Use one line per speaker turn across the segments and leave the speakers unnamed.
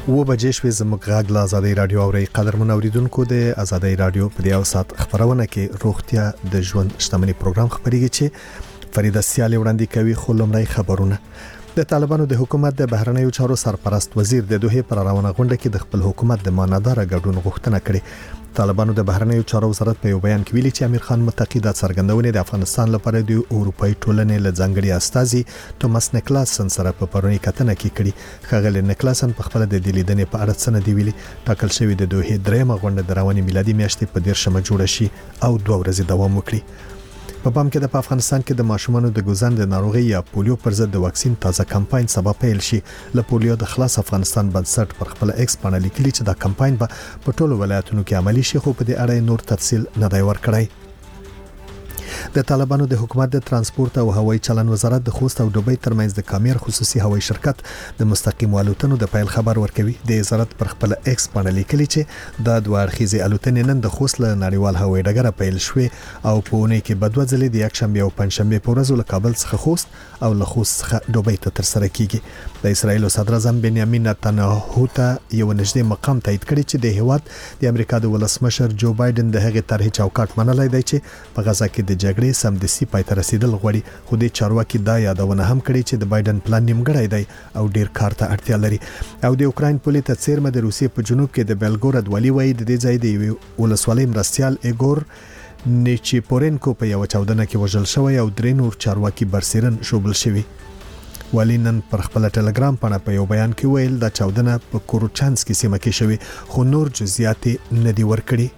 و بجې شوې زموږ غږ له آزادۍ رادیو اوري قدرمن اوریدونکو د آزادۍ رادیو په دیو سات خبرونه کې روغتیا د ژوند شتمنۍ پروګرام خبريږي چې فریده سیالي وړاندې کوي. خو لومړی خبرونه. د طالبانو د حکومت د بهرنیو چارو سرپرست وزیر د دوه پر روانه غونډه کې د خپل حکومت د مانادار ګډون غوښتنه کړې. طالبانو د بهرنیو چارو وزارت په یو بیان کې ویلي چې امیر خان متقی د څرګندونې د افغانستان لپاره د اروپאי ټولنې له ځانګړي استازي توماس نیکلاسن سره په پرونی کتنه کې کړي. خغل نیکلاسن په خپل د لیدنې په اړه څه دی ویلي. ټاکل شوی د دوه درېمه غونډه د رواني میلادي میاشتې په 13 جوړ شي او 2 ورځې دوام وکړي. په پام کې د افغانستان کې د ماشومانو د ګوزن د ناروغي یا پولیو پر ضد د واکسین تازه کمپاین سبب پیل شي. له پولیو د خلاص افغانستان بنسټ پر خپل ایکس باندې لیکلي چې دا کمپاین په ټولو ولایتونو کې عملی شي، خو په دې اړه نور تفصیل نه دی ورکړی. د طالبانو د حکومت د ترانسپورت او هوایي چلن وزارت د خوست او دوبۍ ترمنځ د کامیر خصوصي هوایي شرکت د مستقیم الوتنو د پیل خبر ورکوي. د وزارت پر خپل ایکس باندې لیکلي چې د دوه اړخیزې الوتنې نن د خوست له نړیوال هوایي ډګر پیل شوې او په اونۍ کې بدوه ځلې د یکشنبه او پنځشنبه په ورځو له کابل څخه خوست او له خوست څخه دوبۍ ته ترسره کیږي. د اسرایل صدر اعظم بنیامین نتنیاهو ته یو نږدې مقام تایید کړی چې د هیواد د امریکا د ولسمشر جو بایدن د هغې طرحې چوکاټ منلای دی چې په غزا کې د جګړې سمدستي پای ته رسیدل غواړي. خو د چارواکي دا یادونه هم کړې چې د بایدن پلان نیمګړی دی او ډیر کار ته اړتیا لري. او د اوکراین پولیس ته څیرمه د روسیې په جنوب کې د بلګوراد ولی وای د دې ځای د ولسوالۍ مرستيال ایګور نیچیپورنکو په یو چاودنه کې وژل شوی او درې نور چارواکي برسیرن شوبل شوی. ولینن پر خپل ټلګرام باندې په یو بیان کې ویل دا چاودنه په کوروچانس کې سیمه کې شوی، خو نور جزئیات نه دی ورکړي.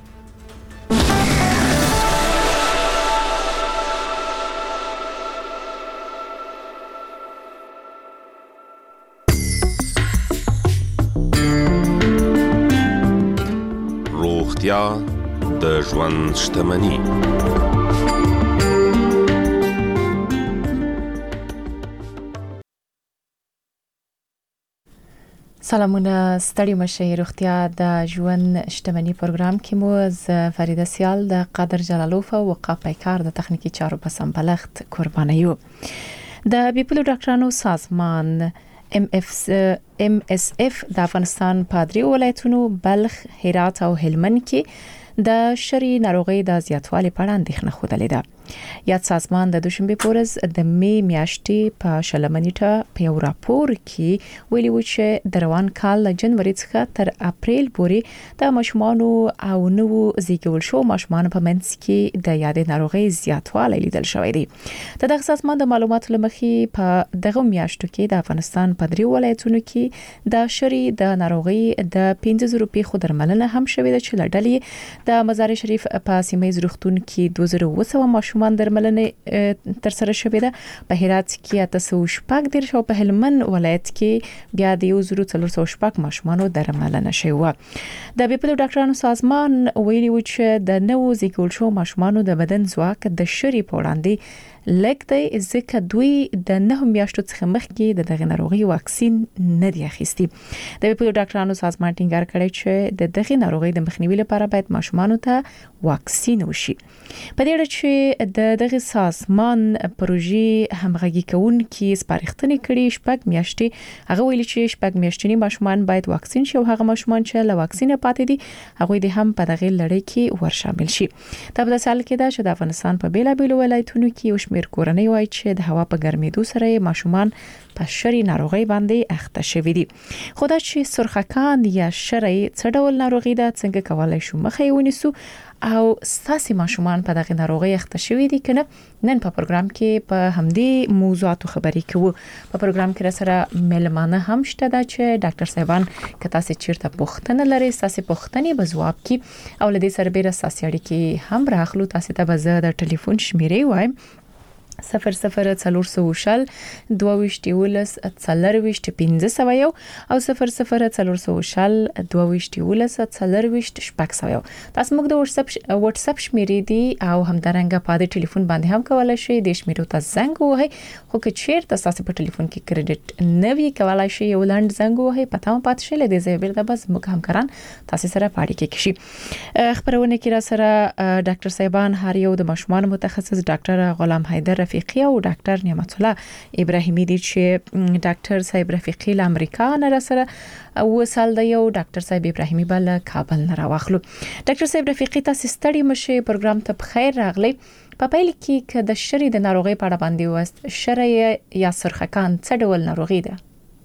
روغتیا د ژوند شتمني.
سلامونه، ستړي مشه. روغتیا د ژوند شتمني پروګرام کې مو ز فریده سیال د قادر جلالوف او وقاف پیکار د تخنیکی چارو په سمبلغت قرباني یو. د بیپلو ډاکټرانو سازمان MSF د افغانستان په درې ولایتونو بلخ، هرات او هلمند کې د شری ناروغي د زیاتوالي په اړه اندېښنه خوده ده. یاد سازمان د دوشنبه پورز د می میاشتې په شلمنیټه په یو راپور کې ویلي و چې د روان کال له جنوري څخه تر اپریل پورې د ماشومانو او نوو زیږول شو ماشومان په منځ کې د یادې ناروغي زیاتوالی لیدل شوی دی. د دغه سازمان د معلوماتو لمخې په دغه میاشتو کې د افغانستان په درې ولایتونو کې د شری د ناروغي د 15,000 پیښو درملنه هم شوې ده چې لړلې د مزار شریف په سیمه روغتون کې 2007 ماشومان درملنه تر سره شوې ده. په هرات کې 814 او په هلمند ولایت کې بیا د 1404 ماشومانو درملنه شوې و. د بیپلو ډاکټرانو سازمان ویلي و چې د نوو زیږول شو ماشومانو د بدن ځواک د شری په وړاندې لږ دی، ځکه دوی د 9 میاشتو څخه مخکې د دغه ناروغي واکسین نه دی اخیستی. د بیپلو ډاکټرانو سازمان ټینګار کړی چې د دغه ناروغي د مخنیوي لپاره باید ماشومانو ته واکسین وشي. په دې اړه چې د دغه سازمان پروژې همغږي کوونکي سپارښتنې کړي، شپږ میاشتې هغه ویلي چې شپږ میاشتنی ماشومان باید واکسین شي او هغه ماشومان چې له واکسین پاتې دي هغه د هم په دغه لړۍ کې ورشامل شي. دا په داسې حال کې ده چې د افغانستان په بیلابیلو ولایتونو کې شمیر کورنۍ وایي چې د هوا په ګرمېدو سره ماشومان په شری ناروغي باندې اخته شوي دي. خو دا چې سرخکان یا شری څه ډول ناروغي ده، څنګه کولای شو مخه یې ونیسو او ستاسو ماشومان په دغه ناروغي اخته شوي دي کنه، نن په پروګرام کې په همدې موضوعاتو خبرې کوو. په پروګرام کې سره ملمانه هم شته ده چې ډاکټر صاحبان که تاسو چیرته پوښتنه لرئ تاسو پوښتنې به ځواب کی او لدې سره به تاسو اړیکې هم راخلو. تاسو ته به زه د ټلیفون شمیرې وایم 0040 22 40 1501 او 0040 22 40 تاسو موږ د واتس اپ شمیرې دي او همدارنګه په دې ټلیفون باندې هم کولای شئ د شمیرو ته زنګ ووهئ. خو که چیرته تاسو په ټلیفون کې کریډټ نه وي کولای شئ یو لاند زنګ ووهئ پته مو پاتې شي لدې ځای بیرته بس موږ همکاران تاسو سره پاړی کې شي. خبرونه کې را سره ډاکټر صاحبان هر یو د ماشومان متخصص ډاکټر غلام حیدر رفیقی او ډاکټر نعمت الله ابراهیمي دي چې ډاکټر صاحب رفیقی له امریکا نه سره وصل دی او ډاکټر صاحب ابراهیمي بل کابل نه راوخلو. ډاکټر صاحب رفیقی تاسو ستړي مشه پروګرام ته بخیر راغلی. په پیل کې که د شری د ناروغي په اړه باندې وست شری یا سرخکان څه ډول ناروغي ده؟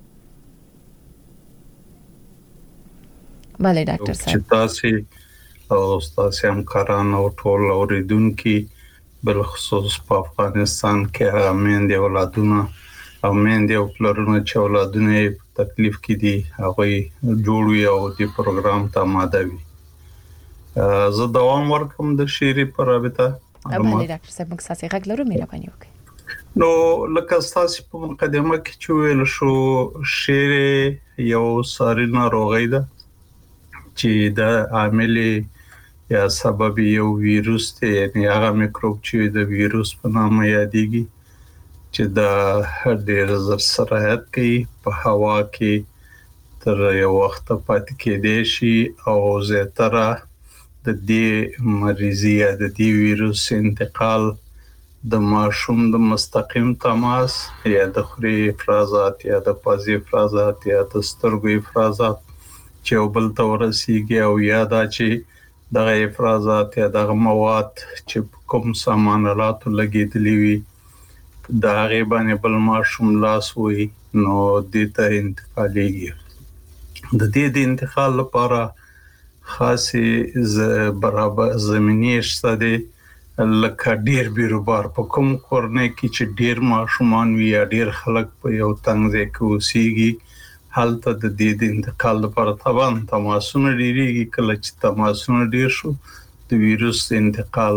بله ډاکټر صاحب.
چې تاسو او تاسو همکاران او ټول اوریدونکو بل خصوص په افغانستان کې هغه میندې اولادونه او میندې او پلرونه چې اولادونه تکلیف کې دي هغه جوړوي او د پروګرام ته آماده وي. زه دوام ورکوم د شری پر رابطه.
بله ډاکټر صاحب موږ ساسي غږ لرو، مهرباني وکړئ.
نو لکه تاسو په مقدمه کې چې ویل شو شری یو ساري ناروغي ده چې د عامل یا سبب یو ویروس دی، یعنی هغه میکروب چې د ویروس په نامه یادېږي چې د ډېر زر سرایت کوي په هوا کې تر یو وخت پاتې کېدې شي او زیاتره د دې مریضي یا د دې ویروس انتقال د ماشوم د مستقیم تماس یا د خوري افرازات یا د پازي افرازات یا د سترګو افرازات چې بل ته ورسیږي او یا دا چې دغه افرازات یا دغه مواد چې کوم سامانالات لګیدلی وي دا غیبانه بل ماشوم لاس وي نو د ته انتقالېږي. د دې د انتقال لپاره خاصه برابر زمینی شته دي لکه ډیر بیروبار په کوم کورنۍ کې چې ډیر ماشومان وي یا ډیر خلک په یو تنګ ځای کې اوسېږي حالت د دې د انتقال لپاره طبعا تماسونه ډیریږي. کله چې تماسونه ډیر شو د ویروس انتقال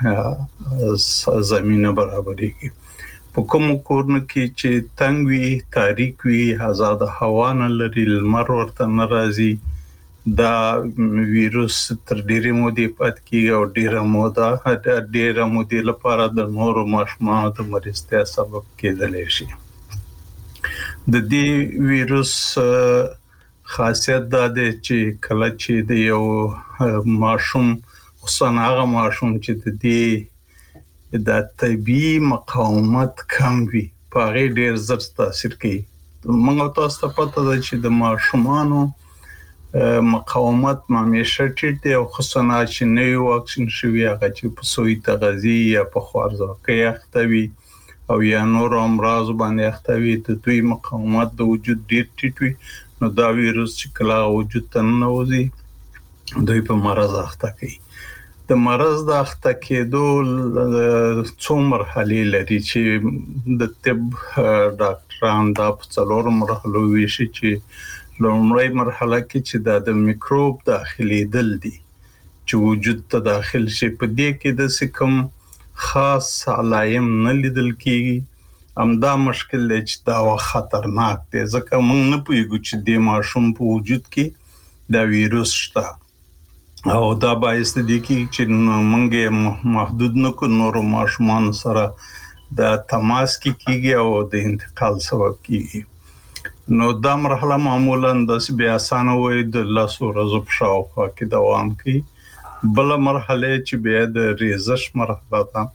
زمينه برابرېږي. په کوم کورنۍ کې چې تنګ وي، تاریک وي، آزاد هوا نه لري، لمر ورته ناراضي، دا ویروس تر ډیره مودې پات کیږي او ډیره مودې لپاره د نورو ماشومانو د مرستیا سبب کېدلی شي. د دې ویروس خاصیت دا ده چې کله چې د یو ماشوم خصوصا هغه ماشوم چې د دې د طبي مقاومت کم وي په هغه ډیر زر تاثیر کوي. موږ تاسو ته پته ده چې د ماشومانو مقاومت همیشه ټیټ دی او خصوصا چې نوی واکسین شوی هغه چې په سوی تغذیه یا په خوارځواکۍ اخته وي او یا نور امراض باندې اخته وي د دوی مقاومت د وجود ډیر ټیټ وي نو دا ویروس چې کله وجود ته ننوځي دوی په مرض اخته کوي. د مرض د اخته کېدو څو مرحلې لري چې د طب ډاکټران دا په څلور مرحلو ویشي چې لومړی مرحله کې چې د میکروب داخلي دل دي چې وجود ته داخل شي په دې کې د کوم خاص علائم نه لیدل کیږي همدا مشکل دی چې دا خطرناک دی ځکه موږ نه پوهیږو چې د ماشوم په وجود کې دا ویروس شته او دا باعث دی چې موږ محدود نه کو نورو ماشومان سره د تماس کیږي او د انتقال سبب کیږي. نو دا مرحله معمولا د بیا اسانه وي د لاسو ورځو په شاوخوا کې دوام کوي. بل مرحله چې بیا د ریزش مرحله ده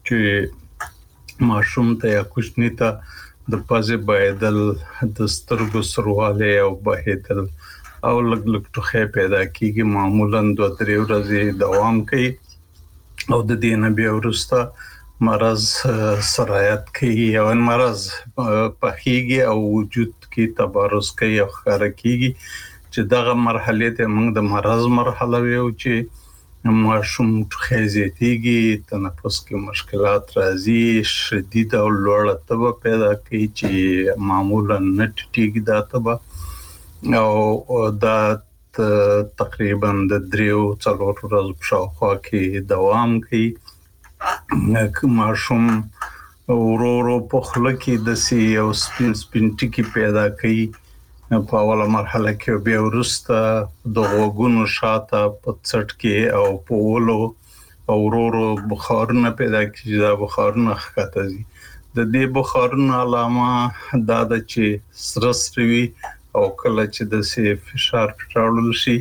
چې ماشوم ته یا کوچنی ته د پازه بایدل د سترګو سرواله او بهیدل او لګ ټوخه پیدا کیږي معمولا 2-3 ورځې دوام کوي او د دې نه بیا ورسته مرض سرایت کوي او مرض پخېږي او وجود کې تبارز کوي او ښکار کیږي چې دغه مرحله ته موږ د مرض مرحله ویو چې ماشوم ټوخه زیاتېږي، تنفس کې مشکلات راځي، شدید او لوړ تبه پیدا کوي چې معمولا نه ټیټیږي دا تبه او دا تقریبا د 3-4 ورځې په شاوخوا کې دوام کوي. ماشوم ورو په خوله کې د یو سپین ټکی پیدا کوي په اوله مرحله کې بیا ورسته د غوږونو شاته په څټ کې او په ولو او ورو بخارونه پیدا کیږي. دا بخارونه ښکته ځي. د دې بخارونو علامه دا ده چې سرسروي او کله چې د سي فشار پټاړل شي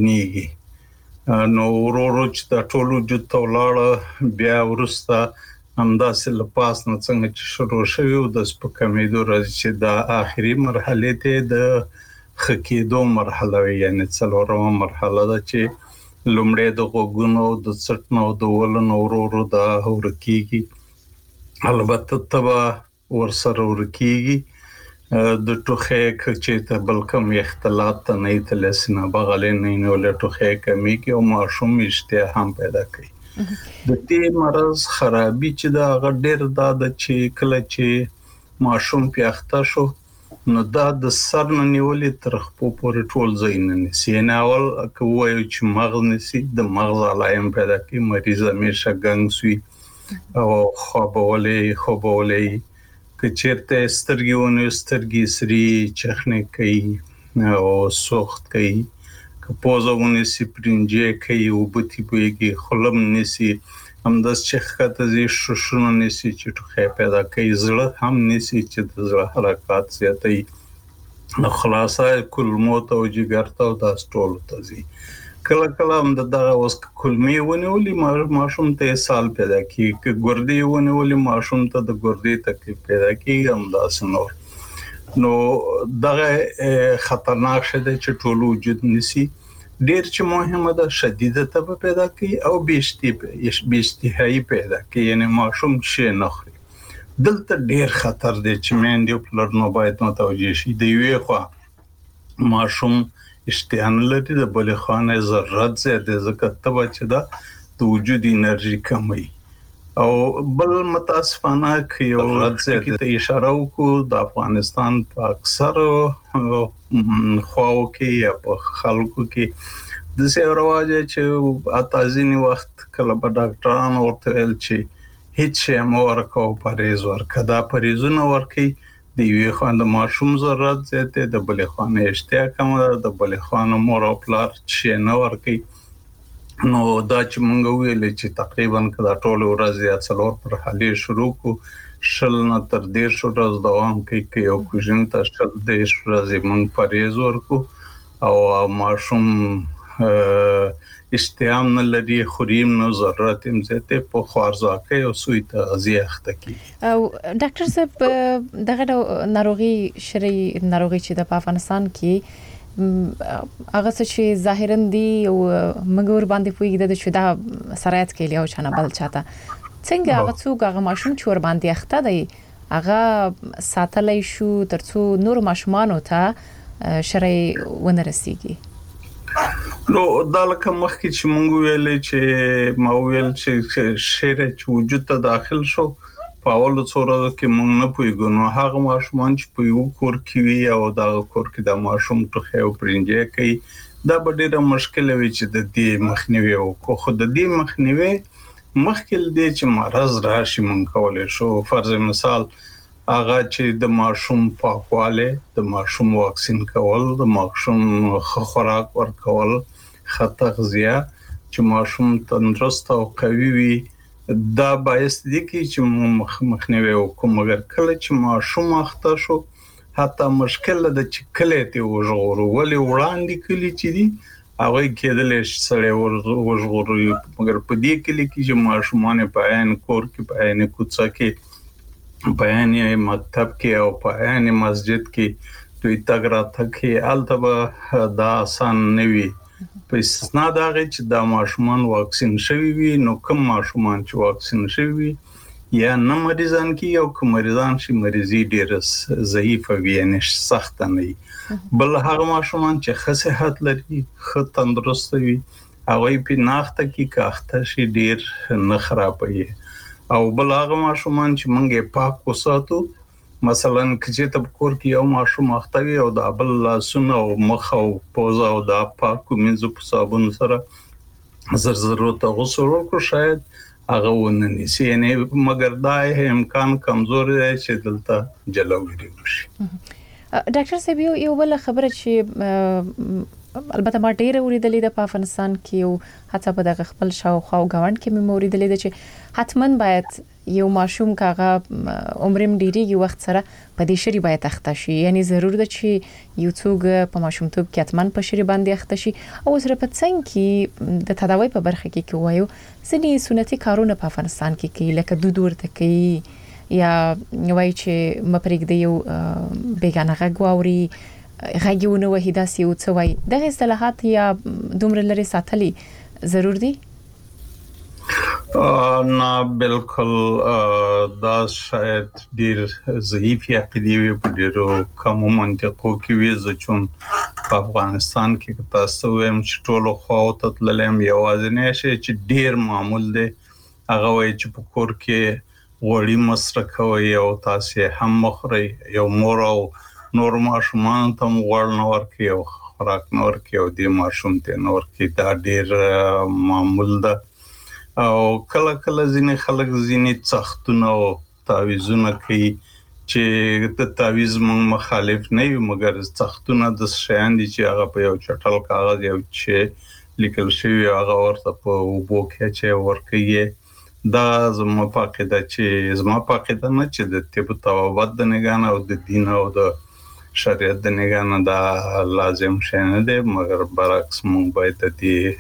سپینیږي. نو ورو چې د ټولو وجود ته ولاړ بیا ورسته همداسې لپاس نه څنګه چې شروع شوی او د سپکمیدو راځي چې د آخري مرحله ته د خکېدو مرحله یعنی څلورمه مرحله ده چې لومړی د غوګونو د څټنو د ولنو ورورو د ورکیږي البته تبا ورسره ورکیږي د ټوخې چې ته بلکم اختلاط نه تلسنه بغلې نه نو له ټوخې کمی کې او ماشوم اشتها هم پیدا کوي د دې مرز خرابي چې دا غډیر د چې کله چې ماشوم پیاخته شو نو دا د سر نه نیولې تر خپل پورې ټول ځای نه نسی نه اول کوی چې مغز نسی د مغز علایم پیدا کوي مریض همیشه ګنګ سوی او خوبولې کچرته سترګونه سترګې سری چخنه کوي او سوخت کوي پوزونه سي پرنجه کوي او بوتي بويږي خلم نسی همداس چې خاطر زی شوشونه نسی چې ټوخه پیدا کوي زړه هم نسی چې د زړه حرکات زیاتوي نو خلاصه کلموت او جګر ته د استول تزي کله کله هم دغه اوس کلمي ونیولې ماشوم ته سال پیدا کوي ک ګردي ونیولې ماشوم ته د ګردي تکلیف پیدا کوي همداس نو دغه خطرناک شته چې ټول وجود نسی ډیر چې مهمه ده شدیده تب پیدا کوي او بیشتهایی پیدا کوي یعنی ماشوم چې نخري دلته ډیر خطر دی چې مېندې پلر نو باید متوجه شي دی وی خو ماشوم اشتهان لري د بلې خانه ضرورت زیاته ځکه تب چې دا د وجود انرژي کموي او بل متاسفانه کې یو ځکه ته اشاره وکړو د افغانستان په اکثر خواو کې یا په خلکو کې د څه رواج چې اتازینی وخت کله په ډاکټرانو ورته ویل چې هیڅ شی مور کو پرېز ورکړه دا پرېزونه ورکړي د یوې خان د ماشوم ضرورت زیاته د بلې خان اشتیا کوم د بلې خان مور او پلار چې نه ورکړي نو دا چې مونږ ویل چې تقریبا کدا ټول ورځ یا څلور پر حالې شروع کو شل نه تر 10 ورځې دوام کوي کې یو کوژن ته شل 10 ورځې مونږ پرېز ورکو او ماشوم استعام نه لري خوریم نو ضرورت هم زته په خوارزاکه او سوی ته ازیخته کی
او ډاکټر صاحب دغه ناروغي شری ناروغي چې د افغانستان کې هغه چې ظاهرا دی او مګور باندې پویګد چې دا سرایت کې لی او چانه بل چاته څنګه هغه څوک هغه ماشوم چې ور باندې اخته دی هغه ساتلای شو ترڅو نور ماشومان ته شری ونرسیږي
نو دا لکه مخکې چې مونږ ویلې چې ما ویل چې شری چې وجود ته داخل شو په اول څوره کې مونږ نه پویګو نو هغه ماشومان چې په یو کور کې وي او دا کور کې د ماشوم ټوخه او پرنجه کوي دا به ډیره مشکل وي چې د دې مخنیوي او خو د دې مخنیوي مخکې دې چې مرز راشي مونږ کولای شو فرض مثال هغه چې د ماشوم پاکواله د ماشوم واکسین کول د ماشوم خوراک ورکول تغذیه چې ماشوم تندرست او قوي وي دا باعث دي چې مخنیوي وکړو مګر کله چې ماشوم اخته شو حتی مشکل ده چې کله ته وژغورو ولې وړاندې کلی چې دي هغه کېدل چې سړی وژغورو مګر په دې کلی کې چې ماشومان په عین کور کې په عین کوڅه کې په عین مکتب کې او په عین مسجد کې دوی تګرا تکي البته دا آسان نه وي په استثناء دا چې دا ماشومان واکسین شوي وي نو کوم ماشومان چې واکسین شوي وي یا نه مریضان کې او کوم مریضان چې مریضي ډېر ضعیف وي نه سخت نه وي بل هغه ماشومان چې ښه صحت لري ښه تندرست وي هغه په ناخته کې کاخته شي ډېر نه خرابوي او بل هغه ماشومان چې مونږه پاک وساتو مثلا چې ته کور کې یو ماشوم اختوي او د بل لاسونه او مخ او پوزه او د پاکو منځو په صابون سره ضرورت غسل وکړو شاید هغه وننسي یعنی مګر دا امکان کمزور دی چې دلته جلوګیری وشي
ډاکټر صاحب یو بل خبره چې البته ما ډېر اوریدلې د افغانستان کې یو حتی په دغه خپل شاوخوا او غوند کې مې اوریدلې چې حتمن باید یو ماشوم کاغه عمرم ډیریږي وخت سره په دې شری باید اخته شي، یعنی ضرور ده چې یو څوک په ماشومتوب کې حتمن په شری باندې اخته شي. او سره په څنګه کې د تداوی په برخه کې وایو ځینې سنتي کارونه په افغانستان کې کوي لکه دود ورته کوي یا وایي چې مپریک دی یو بیگانه غږ واوري غږونه وحیدا سیو څه وایي دغه اصطلاحات یا دومره لري ساتلي ضرور دي؟
نه بالکل دا شاید ډیر ضعیف عقیدې وي په ډیرو کوم منطقو کې وي ځکه په افغانستان کې تاسو هم چې ټول خو ته تللم یوازې شي چې ډیر معمول دي هغه وایي چې په کور کې غوړي مصرف کوي او تاسو هم مخري یو مور او نور ماشومان ته غوړ نه ورکي او خوراک نه ورکي او د ماشوم ته نه ورکي دا ډیر معمول ده. او کله کله ځینې خلک ځینې سختونه او تعویذونه کوي چې د تعویذ مخالف نه وي مګر سختونه د شیان دي چې هغه په یو چټل کاغذ یو چې لیکل شوی هغه ورته په وبو کې چې ورکي دا زما پاکه ده چې زما پاکه ده نه چې د طب توابط د نگانه او د دین او د شریعت د نگانه دا لازم شي نه دی مګر برعکس مونږ باید د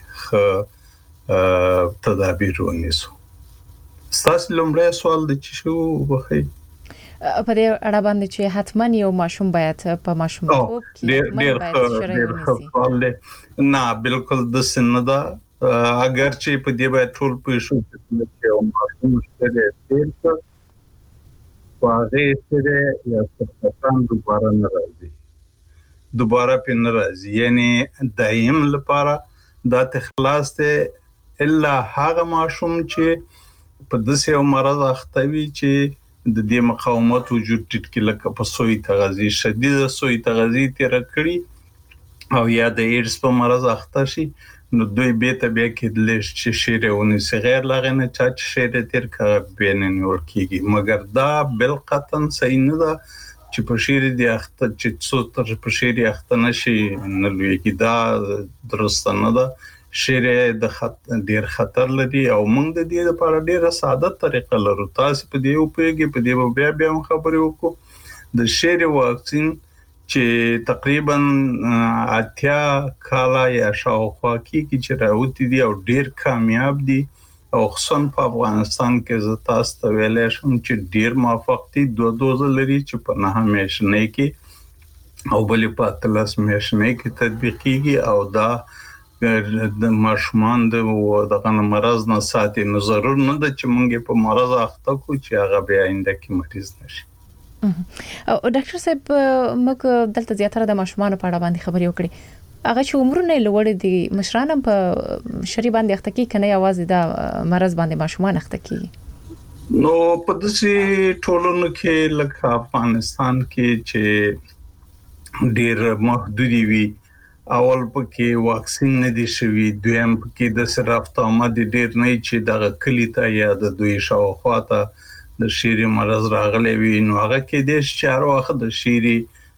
دې تدابیر ونیسو. ستاسو لومړی سوال د چی شو وخی
په دې اړه باندې چې حتمن یو ماشوم باید په ماشومتوب کې
ډېر نه بالکل د سن ده اگر چې په دې باید ټول په شو چې یو ماشوم شته واغې سره یا څه دوباره نه راځي یعنی دایم لپاره دا تخلاص ته الا هغه ماشوم چې په دسه مرض اختوي چې د دې مقاومت وجود ټټ لکه په سوی تغذیه شدید سوی تغذیه تیر کړی او یا د ایډز په مرض اخته شي نو دوی به ته بیا کې لږ چې شیرونه صغیر لغنه چې شیره تیر کا بینن ورکیږي مګر دا بل قطن صحیح نه ده چې په شیره دی اخته چې څو تر په شیره اخته نشي نه لوي دا درست نه ده شیره د ډیر خطر لري او موږ د دې لپاره ډیره ساده طریقه لرو تاسو په دې اوپېږي په دې بیا خبرې وکړو د شیره واکسین چې تقریبا 80 کاله یا شاوخوا کې چې راوتی دي او ډیر کامیاب دي او خصوصا په افغانستان کې زه تاسو ته ویلې شم چې ډیر موافق دي 2 دوز لري چې په نه همیشنه کې او بلې په 13 میاشتې کې تطبیقيږي او دا د ماشومان دغه مرز نه ساتي نو ضرور نه ده چې موږ په مرز اخته کو چې هغه بیا آینده کې مریض نشي.
او ډاکټر صاحب موږ دلته زیاتره د ماشومان په اړه باندې خبرې وکړې هغه چې عمرونه لوړ دي مشران په شری باندې اخته کی کنه आवाज د مرز باندې ماشومان اخته کی
نو په دې ټولنو کې لکه افغانستان کې چې ډیر محدودي وي اول پکې واکسین نه دي شوی دویم پکې د صرف آمد ډیر نه چې دغه کلی ته یا د دوی شاوخواته د شيري مرز راغلي وي نو هغه کې د شهر وخت د شيري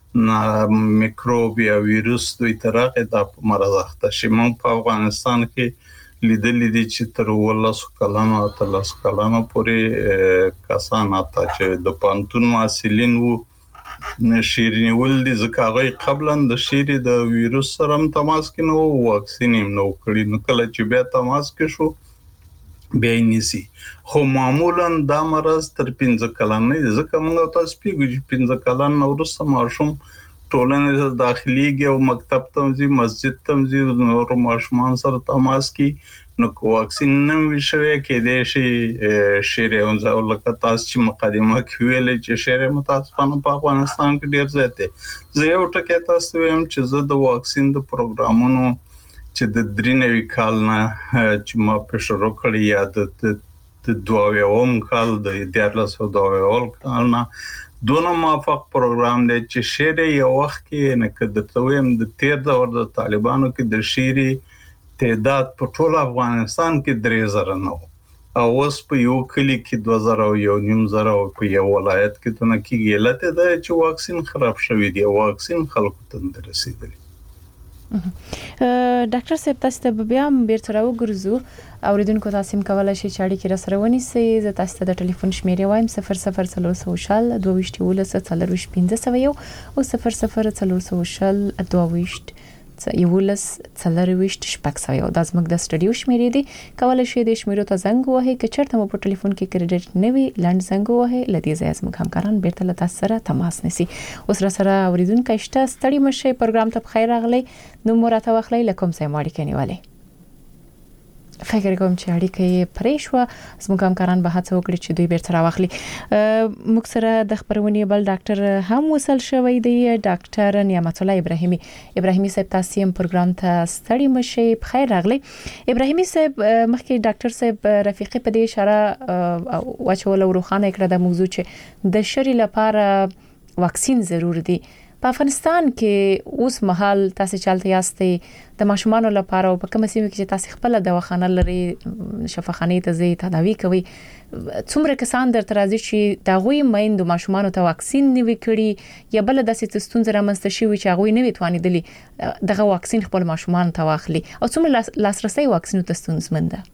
میکروب یا ویروس دوی ترغه د مرز اخته شي مون په افغانستان کې لیدل دي چې تر 13 کلونو او 13 کلونو پورې کسان اته چې د پانتون محصلین وو نشيري ول دي ځکه قبلا د شيري د ویروس سره تماس کې نو واکسین نو کړی نو کله چې بیا تماس کې شو بیا نيسي خو معمولا دا مرز تر 15 کلن نه ځکه موږ تاسو پیګو 15 کلن ورسره ماشوم ټولنه داخليږي او مکتب تمځي مسجد تمځي نور ماشومان سره تماس کی نو واکسین نه وشوي کې د شي شیره اونځه لکه تاسو چې مقدمه کوي چې شیره متاسفانه په افغانستان کې ډیر زیاته زه یو ټکی تاسو ویم چې زه د واکسین د پروګرامونو چې د درینوي کال نه چې ما په شروع کړی یا د دواویم کال د 1402 کال نه دونه موافق پروګرام دی چې شیره یو وخت کې نه کده تویم د 13 دور د طالبانو کې د شیری تعداد په ټول افغانستان کې 3000 نه او اوس په یو کلی کې 2000 او یو نیم زره او په یو ولایت کې ته نه کېږي لته دا چې واکسین خراب شوی دی واکسین خلکو ته نه رسیدلی
ډاکټر صاحب تاسو ته بیا بیرته راوګرځو اوریدونکو تاسو هم کولای شئ چې اړیکې را سره ونیسئ. زه تاسو ته د ټلیفون شمیرې وایم 0040 22 او 0040 11 شپږ دا زموږ د سټډیو شمیرې دي. کولای شئ د شمیرو ته زنګ ووهئ که چېرته مو په ټلیفون کې کریډټ نه وي لاند زنګ ووهئ. لدې ځای زموږ همکاران بیرته له تاسو سره تماس نیسي. اوس را سره اوریدونکو شته ستړي مشه پروګرام ته بخیر راغلی. نو مراته واخلئ لکم سم اړیکې نیولې. فکر کوم چې اړیکې پرې شو زموږ همکاران به هڅه وکړي چې دوی بیرته راوخلي. موږ سره د خبرونې بل ډاکټر هم وصل شوی دی ډاکټر نعمت الله ابراهیمي صاحب تاسو هم پروګرام ته ستړي مشه بخیر راغلی. ابراهیمي صاحب مخکې ډاکټر صاحب رفیقي په دې اشاره واچول او روخانه کړه د موضوع چې د شری لپاره واکسین ضرور دی. په افغانستان کې اوس مهال تاسو چالتي یاستئ د ماشومان لپاره او په کوم سیمه کې چې تاسو خپل دواخانه لري شفاخانه ته ځي تداوی کوي څومره کسان در ترازی چې دا غوي میندو ماشومان ته واکسین نیوي کړي یا بل داسې ستونزې رامنځته شوي چې غوي نه وتوانیدلی دغه واکسین خپل ماشومان ته واخلي او څومره لاسرسي واکسین ته ستونزمن ده.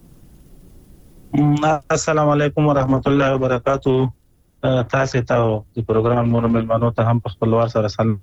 السلام علیکم ورحمت الله وبرکاتہ. تاسو ته د پروګرام نور ملمنو ته هم په خپلوار سره سلام.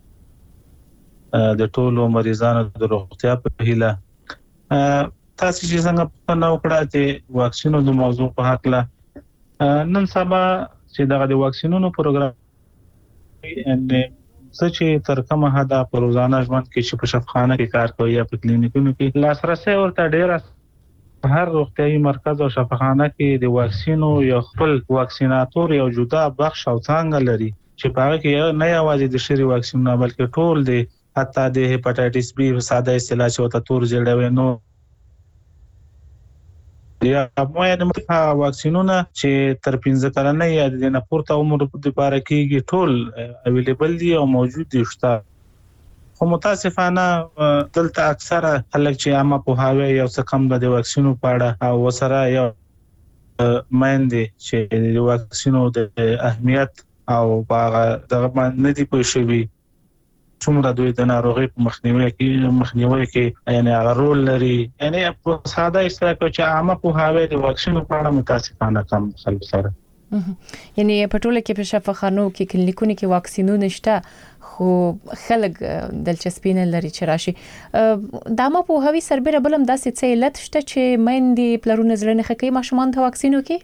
د ټولو مریضانو د روغتیا په هیله تاسو چې څنګه په نو کړه چې واکسینو د موضوع په حق له نن سبا چې دغه د واکسینونو پروګرام ان چې تر کومه حدا په روزانه ژوند کې چې په شفاخانه کې کار کوي یا په کلینیکونو کې لاسرسي ورته ډیر هر روغتيایي مرکز او شفاخانه کې د واکسینو یو خپل واکسیناتور یو جدا بخش او څنګه لري چې په هغه کې نه یوازې د شری واکسین نه بلکې ټول د حتی د هپاتایټس بی ساده اصطلاح چې وته تور جوړوي نو یا موږ د واکسینونه چې تر 15 کلنې یا د نه پورته عمر لپاره کېږي ټول اویلیبل دي او موجود دي شته. خو متاسفانه دلته اکثره خلک چې عامه په هاوی یو څه کم د واکسینو په اړه او وسره یو مایندې چې د واکسینو د اهمیت او باغ دغه باندې دي پوه شوي څومره دوی د ناروغي په مخنیوي کې یعنی هغه رول لري. یعنی په ساده اصطلاح کې چې عامه په هاوی د واکسینو په اړه متاسفانه کم خلک سره
یعنی په ټوله کې په شفاخانو کې کلینیکونو کې واکسینونه نشته خو خلک دلچسپي نه لري چې راشي. دا ما په هوی سربېره بلم داسې څه علت شته چې مېندې پلرونه زړه نه خکې ماشومان ته واکسین وکړي؟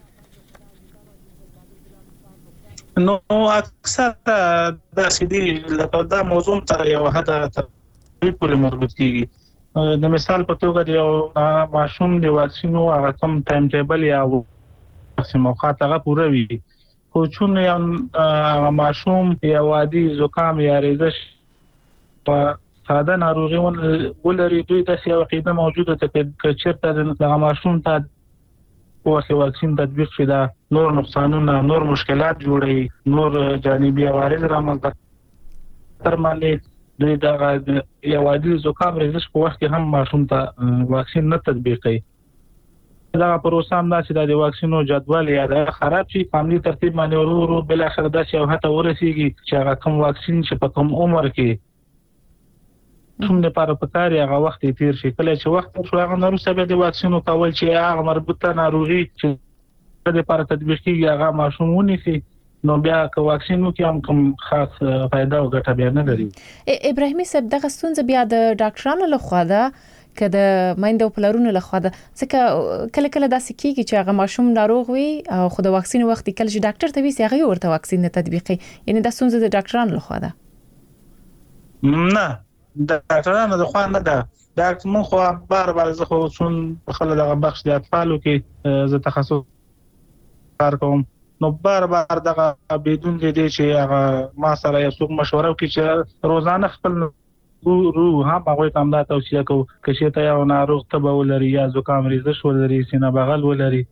نو اکثر دا سیدی لکه دا موضوع تر یو حدا پورې مربوط کیږي. د مثال په توګه یو ماشوم د واکسینو هغه کم ټایم ټیبل یا موقعات هغه پوره وي خو چون یو ماشوم یا وادي زکام یا ریزش په ساده ناروغي ولري دوی د سیاو عقیده موجوده ته چې چیرته د ماشوم ته ورته واکسین تطبیق شي دا نور نقصانونه نور مشکلات جوړي نور جانبي عوارض رامنځته تر باندې دوی دا یا وادي زکام ریزش په وخت کې هم ماشوم ته واکسین نه تطبیقي. دا پروسه هم چې د واکسینو جدول یا د خراب شي فاملی ترتیب باندې ورو بل اخر د شي او هته ورسیږي چې هغه کوم واکسین چې په کوم عمر کې کوم لپاره پکاري هغه وخت تیر شي کله چې وخت شو هغه نور سبب د واکسینو کول چې هغه مربوطه ناروغي چې د لپاره تطبیق کیږي هغه ماشومونی سي نو بیا که واکسینو کې هم کوم خاص فائدہ او ګټه بیا نه لري.
ابراهیمي صاحب دغه ستونزه بیا د ډاکټرانو لخوا ده که د مایندو پلرونو لخوا ده ځکه کله کله داسې کیږي چې هغه ماشوم ناروغ وي او خو د واکسین وخت کله چې ډاکټر ته ویسي هغه ورته واکسین نه تطبیقي یعنی د ستونزه د ډاکټرانو لخوا ده.
نه د ډاکټرانو د خوا نه ده ډاکټر مون خو بار زه خو څون خلک دغه بخش د اطفالو کې زه تخصص کار کوم نو بار دغه بدون دې چې هغه ما سره یو څوک مشوره وکړي چې روزانه خپل روح هم هغه ته امدا توصیه کوو چې ته یو ناروغ تبه ولري یا زکام ریزش ولري سینه بغل ولري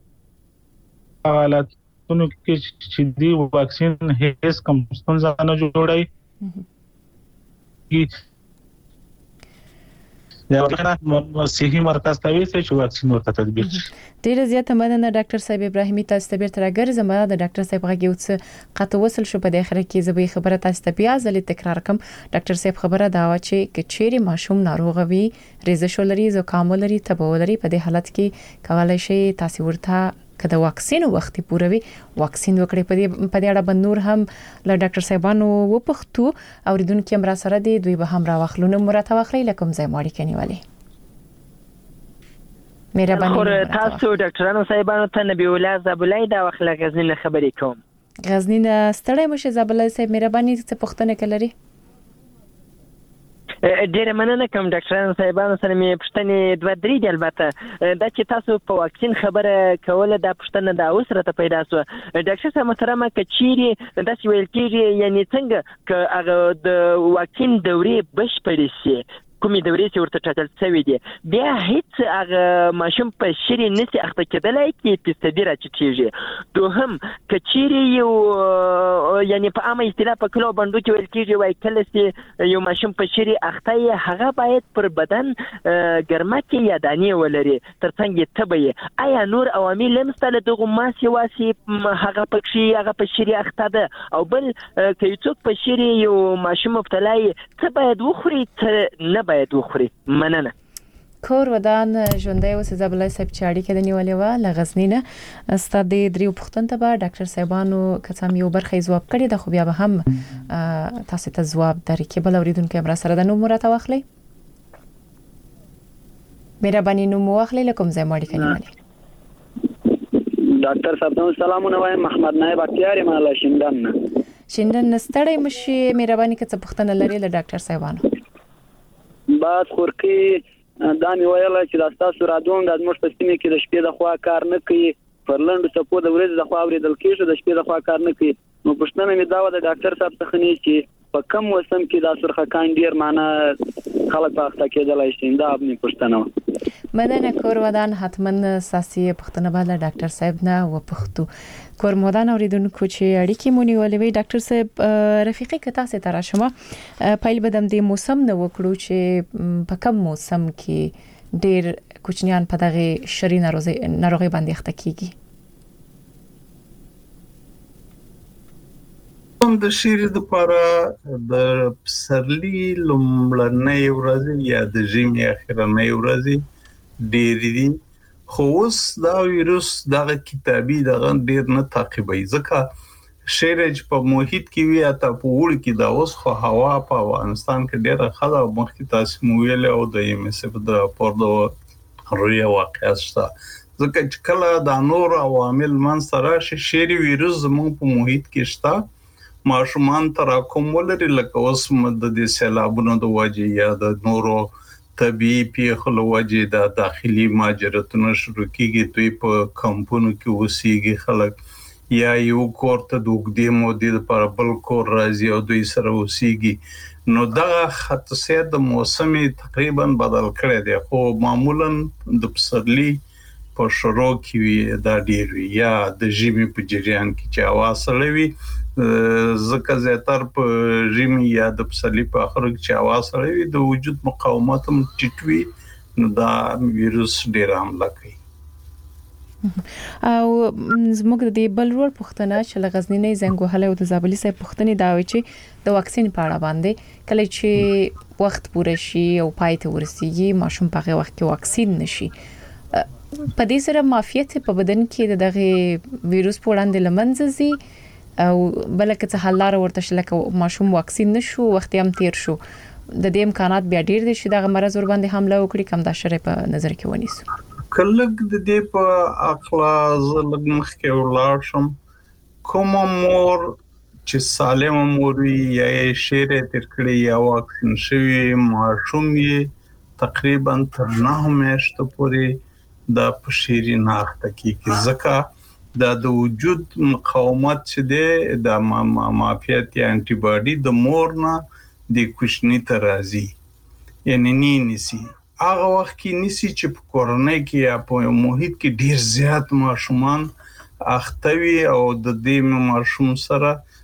حالت نو چې دی واکسین هیڅ کوم ستونزه نه جوړي یو لنه صحي مرکز ته وي چې واکسین ورته تطبیق شي.
ډیره زیاته مننه ډاکټر صاحب ابراهیمي، تاسو ته بیرته راګرځم. د ډاکټر صاحب غږ یو څه قطع وصل شو په اخر کې زبې خبره تاسو ته بیا ځلې تکرار کوم. ډاکټر صاحب خبره دا و چې کچېری ماشوم ناروغ وي، ریزش ولري، زکام ولري، تبه ولري، په دې حالت کې کولای شي تاسو ورته کله واکسین وختي پوروي واکسین وکړي. په دې اړه بنور هم له ډاکټر صاحبانو وپختو اوریدونکو هم را سره دي، دوی به هم را واخلونه مرته واخلي لکه ځای ماړي کني والی. مهرباني
خو تاسو ډاکټرانو صاحبانو ته نبی الله زابلای دا وخت غزنی نه خبرې کوم.
غزنی نه ستړی مشه زابلای صاحب، مهرباني څه پوښتنه کولري؟
ډیره مننه کوم ډاکټرانو صاحبانو سره مې پوښتنې دوه درې دي. البته دا چې تاسو په واکسین خبره کوله دا پوښتنه دا اوس راته پیدا شو. ډاکټر صاحب محترمه کچيري داسې ویل کېږي یعنی څنګه ک هغه د واکسین دورې بشپړې شي کومې دورې چې ورته ټاکل شوی دي بیا هیڅ هغه ماشوم په شری نسی اخته کېدلای کې پستدي راچېږي. دوهم کچيري یو یعنی په عامه اصطلاح په کلو باندې کې ویل کېږي وای کله چې یو ماشوم په شری اخته هغه باید پر بدن ګرمکه یا دانې ولري ترڅنګ تبه آیا نور عوامل لمستله دغه ماسي واسي هغه پکې هغه په شری اخته ده او بل کې څوک په شری یو ماشوم مبتلای څه باید وخوري څه نه باید وخوري. مننه.
کور ودان ژوندۍ اوسې زابلای صاحب چې اړیکه د نیولې و لغزنی نه ستاسو د دریو پښتون ته به ډاکټر صاحبانو کڅم یو برخه جواب کړی د خو بیا به هم تاسو ته جواب درې کې بل اوریدونکو هم را سره د نوم مرته واخلي. مهرباني نوم واخلي لکم زه ماړي کني
ډاکټر صاحب نو سلامونه وایم. محمد نائب اختیار مالا شیندن
نستړی مشي. مهرباني کڅ پښتنه لري له ډاکټر صاحبانو
بعد خورکی دامي ویل چې د تاسو رادون د موږ په سیمه کې د شپې د خوا کار نه کوي، پرلند سپو د ورځې د خوا اوریدل کېږي، د شپې د خوا کار نه کوي. نو پښتنه مې دا و د ډاکټر صاحب څخه نه چې په کم موسم کې د سرخکان ډیر معنا خلک پاخته کېدلای شي. دا به پښتنه
مننه. کور ودان حتمن ساسي پښتنه باندې ډاکټر صاحب نه و پښتو کور مودان اوریدونکو چې اړیکې مونږ ولوي. ډاکټر صاحب رفیقي کتا سه تر شما پایل بدم د موسم نه وکړو چې په کم موسم کې ډیر کوچنیان په دغه شری ناروغي باندې اخته کیږي.
د شری د لپاره د پسرلی لومړنۍ ورځ یا د ژمي اخرنۍ ورځ ډېر دي، خو اوس دا ویروس دغه کتابي دغه ډېر نه تعقیبوي ځکه شری په محیط کې وي اته په وړ کې دا اوس خو هوا په افغانستان کې ډېر خلا مخکې تاسو مو ویل او د MSF د راپور د رویا واقعیت شته ځکه چې کله د نور عوامل منځ راشي شری ویروس زموږ په محیط کې شته. ماشومان تراکم ولري لکه اوس د سیلابونو د وجې یا د نورو طبيعي پیښو له وجې د داخلي مهاجرتونو شروع کیږي. دوی په کمپونو کې اوسېږي خلک یا یو کور ته د وګړي مودې لپاره بل کور راځي او دوی سره اوسېږي. نو دا خاصیت د موسمي تقریبا بدل کړی دی، خو معمولا د پسرلی په شروع کې دا ډیر وي یا د ژمي په جریان کې چې هوا سړه وي ځکه زیاتر په ژمي یا د پسرلی په اخر کې چې هوا سړه وي د وجود مقاومت هم ټیټ وي، نو دا ویروس ډیر حمله کوي.
او زموږ د بل ور پښتنه چې لغزنی نه زنګ وهله او د زابلی سره پښتنې دا وی چې د واکسین په اړه باندې کله چې وخت پوره شي او پای ته ورسیږي ماشوم په هغه وخت کې واکسین نشي، په دې سره معافیت په بدن کې دغه ویروس په وړاندې لمنځه زی او بلکې څه حل لار ورته شلکه ماشوم واکسین نشو وخت هم تیر شو د دې امکانات بیا ډیر دي چې دغه مرز ور باندې حمله وکړي کم دا شری په نظر کې ونیسو.
کله د دې په اخلا زلګ مخ کې ولار شم کوم مور چې سالم مور یا شری تر کړی یا واکسین شوی ماشوم یې تقریبا تر 9 میاشتو پورې د پشيري ناخته کې ځکه د وجود مقاومت چې دی د معافیت یا انټي باډي د مور نه د کوشنی ته راځي یعنی نيسي هغه وخت کې نيسي چې په کورنۍ کې یا په محیط کې ډیر زیات ماشومان اختوي او د دې ماشوم سره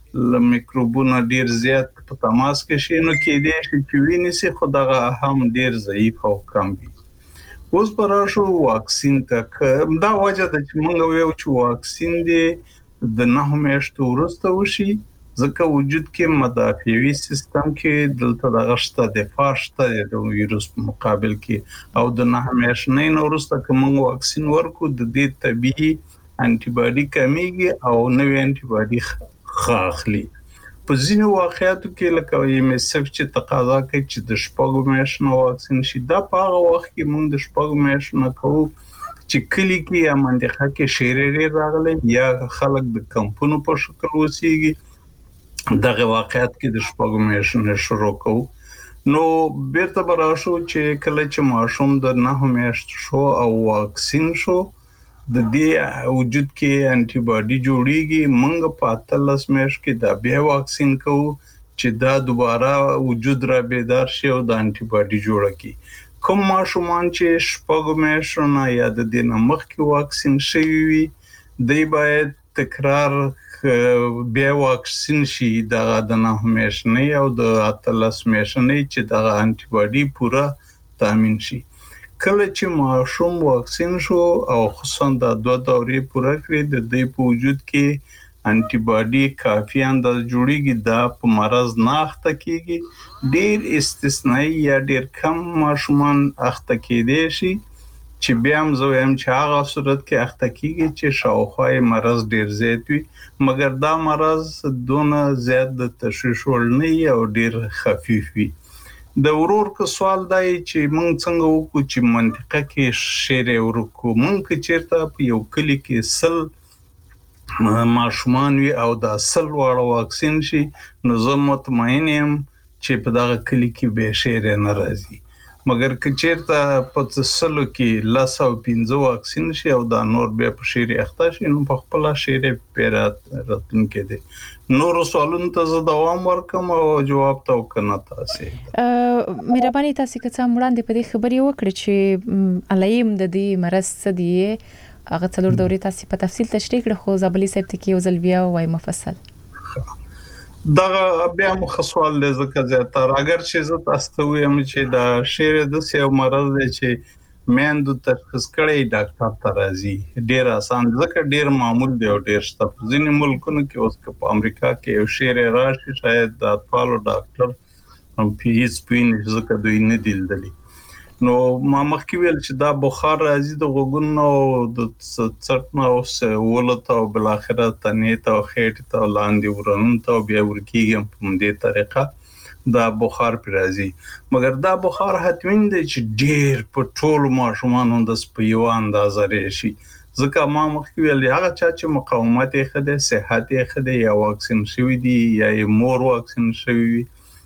میکروبونه ډیر زیات په تماس کې شي نو کې دې چې ویني سي خدغه هم ډیر ضعیف او کم وي. اوس پر شو واکسین ته دا وجه د چې موږ یو چې واکسین دی د 9 میاشتو وروسته وشي ځکه وجود کې مدافعي سیستم کې دلته د غشته دفاع شته د ویروس په مقابل کې او د 9 میاشتې وروسته کوم واکسین ورکو د دې طبيعي انټي باډي کمیږي او نوې انټي باډي خاخلي. په ځینو واقعاتو کې لکه یم سف چې تقاضا کوي چې د شپږو میاشتو واکسین شي دا په هغه وخت کې موږ د شپږو میاشتو کوو چې کلی کې یا منطقه کې شیرې راغلي یا خلک د کمپونو په شکل وسیږي دغه واقعات کې د شپږو میاشتو شروع کوو. نو بیرته براشو چې کله چې ماشوم د 9 میاشتو شو او واکسین شو د دې وجود کې انټي باډي جوړیږي موږ په 13 میاشت کې د بیا واکسین کوو چې دا دوباره وجود را بیدار شي او د انټي باډي جوړ کړي. کوم ماشومان چې شپږ میاشتو نه یا د دې نه مخکې واکسین شوي وي دوی باید تکرار بیا واکسین شي د 9 میاشتې او د 13 میاشتې چې د انټي باډي پوره تامین شي. کله چې ماشوم واکسین شو او خصوصا د 2 دورې پوره کړې د دې په وجود کې انټي باډي کافي اندازه جوړیږي دا په مرز نه اخته کیږي. ډیر استثنایی یا ډیر کم ماشومان اخته کېدي شي چې بیا هم زه هم چې هغه صورت کې اخته کیږي چې شاوخوای مرز ډیر زیات وي مګر دا مرز دونه زیات د تشویش وړ نه او ډیر خفیف وي. د ورور کو سوال دی چې مونږ څنګه وکړو چې منطقه کې شیرې ورکو مونږ چیرته په یو کلی کې ماشومان وي او د واړه واکسین شي نو زه مطمئن یم چې په دغه کلی کې به شیرې نه راځي مګر که چیرته په تسلو کې 15 واکسین شي او دا نور به په شیرې اخته شي نو په خپل شیرې پیرات راتلونکي دي. نور سوالونو ته دوام ورکم او جواب ته وکنه تاسو.
مهرباني تاسو که څه وړاندې په دې خبرې وکړي چې علیم د دې مرز څه دی هغه څلور دورې تاسو په تفصیل تشریح کړئ خو زابلی صاحب ته کې یو ځل بیا وای مفصل.
دا بیا مخصوص له ځکه زیاتره اگر چې زه تاسو ته وایم چې دا شیرې د سیو مرز دی چې میندو تشخیص کړی ډاکټر ته راځي ډیر آسان ځکه ډیر معمول دی او ډیر شته ځینې ملکونو کې اوس په امریکا کې یو شیرې راشي شاید د اطفالو ډاکټر هم پیس پین ځکه دوی نه دیدلی نو ما مخکې ویل چې دا بخار راځي د غوګونو د څټنه او ولته او بل اخره تنې ته خېټه ته لاندې ورنون ته بیا ورکیږي په دې طریقه دا بخار پر راځي مګر دا بخار حتمین دی چې ډیر په ټول ماشومان د سپیو اندازه راشي ځکه ما مخکې ویل هغه چې مقاومت یې خده صحت یې خده یا واکسین شوی دی یا مور واکسین شوی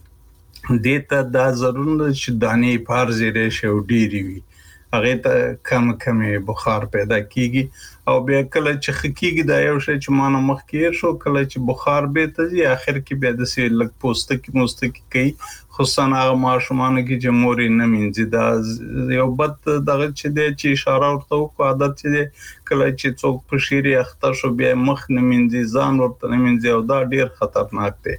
دیتا دا ضرور ده چې دانې پار زیره شو ډیری وي هغه ته کم بخار پیدا کیږي او بیا کله چې خکیږي دا یو شی چې مانه مخکې شو کله چې بخار به ته ځي اخر کې به د سې لګ پوستکی مستکی کوي خصوصا هغه ماشومان کې چې موري نه مینځي دا یو بد دغه چې د چې اشاره ورته کو عادت چې کله چې څوک په شيري اخته شو بیا مخ نه مینځي ځان ورته نه مینځي او دا ډیر خطرناک دی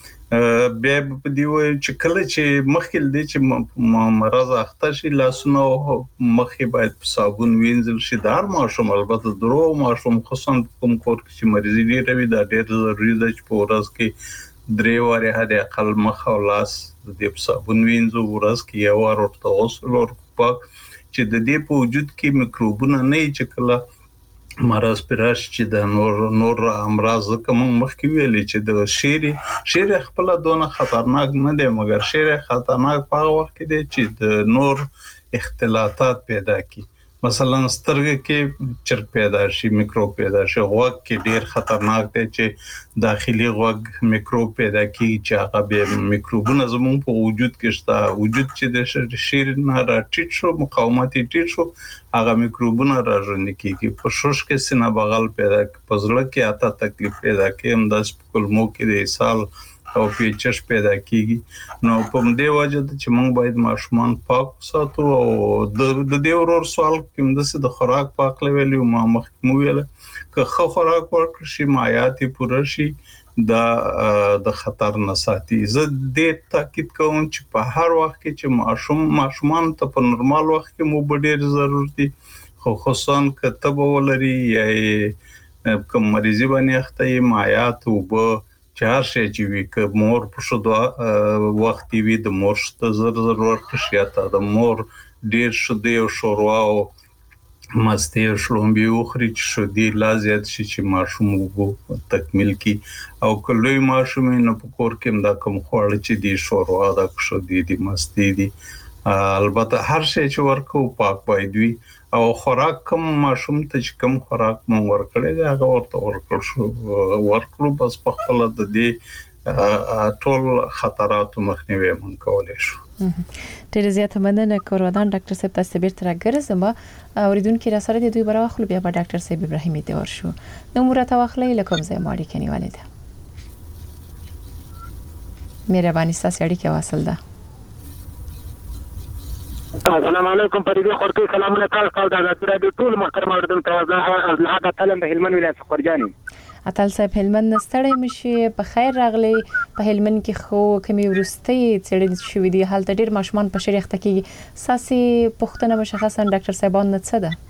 بیا په دی وای چې کله چې مخکې دی چې مرز اخته شي لاسونه مخې باید په صابون وینځل شي دار ماشوم البته درو ماشوم خصوصا کوم کور کې مریضي لري دا ډیر ضروري ده چې په ورځ کې 3 واره هدا اقل مخ او لاس د صابون وینځو ورځ کې یو وار ورته غسل ورکړه چې د دې په وجود کې میکروبونه نه چې کله مرز پراش چې د نور امراض کوم مخکې ویلې چې د شیره خپل دونه خطرناک نه دی مګر شیره خطرناک په وخت کې دی چې د نور اختلاطات پیدا کی مثلا سترګې کې چرګ پیدا شي میکروب پیدا شي غوږ کې ډیر خطرناک دی چې داخلي غوږ میکروب پیدا کی چې هغه به میکروبونه زموږ په وجود کې شته وجود چې د شیر نه راټیټ شو مقاومت ټیټ شو هغه میکروبونه راځي کیږي په شوش کې سینه بغل پیدا پزړه کې آتا تکلیف پیدا کوي هم د کلمو کې د اسهال او پیچش پیدا کیږي نو په دې وجه چې موږ باید ماشومان پاک ساتو او د دې ورور سوال کوم د خوراک پاک لوي ما مخکې ویل که خو خوراک ورکړي شي مایاتي پوره شي د خطر نه ساتي. زه د تاکید کوم چې په هر وخت کې چې ماشومان ته په نورمال وخت کې مو ډېر ضرورت دي، خو خصوصا کتب ولري یا کوم مریضي باندې اخته مایات او به چار شي چې وي ک مور په شو وخت وي د مور ته ضرورت شي د مور ډېر شوده او شوروا او مستی شلومبي اخري چې شو دي لازم شي چې ماشوم وګو تکمیل کی او کله ماشوم نه پکور کې دا کوم خوړ چې دي شوروا دا شو دي مستی دي البته هر شي چې ورکو پاک باید وي او خوراک کوم ماشوم ته چې کوم خوراک مو ورکړي دا ورته ورکړو بس په خپل د دې ټول خطرات مخنیوي مونږ کولای شو.
ډېر زیاته مننه کورودان ډاکټر صاحب تاسو بیرته راګرځم اوریدونکو را سره د دوی برابر خپل بیا په ډاکټر صاحب ابراهیمي دی ورشو نو مرته واخلې لکم زه ماړي کني والده مهرباني تاسو اړیکه واصل ده.
السلام علیکم پریدي خورکی سلامونه تاسو د راډیو ټول محترم اوریدونکو ته هغه تعلم د هلمند ولایت خورجاني
اتل صاحب هلمند نستړی مشي په خیر راغلی په هلمند کې خو کمی ورستي څېړنې شوې دي حالت ډېر ماشومان په شریخته کې ساسي پښتنه مشخصا ډاکټر صاحبان نه څه ده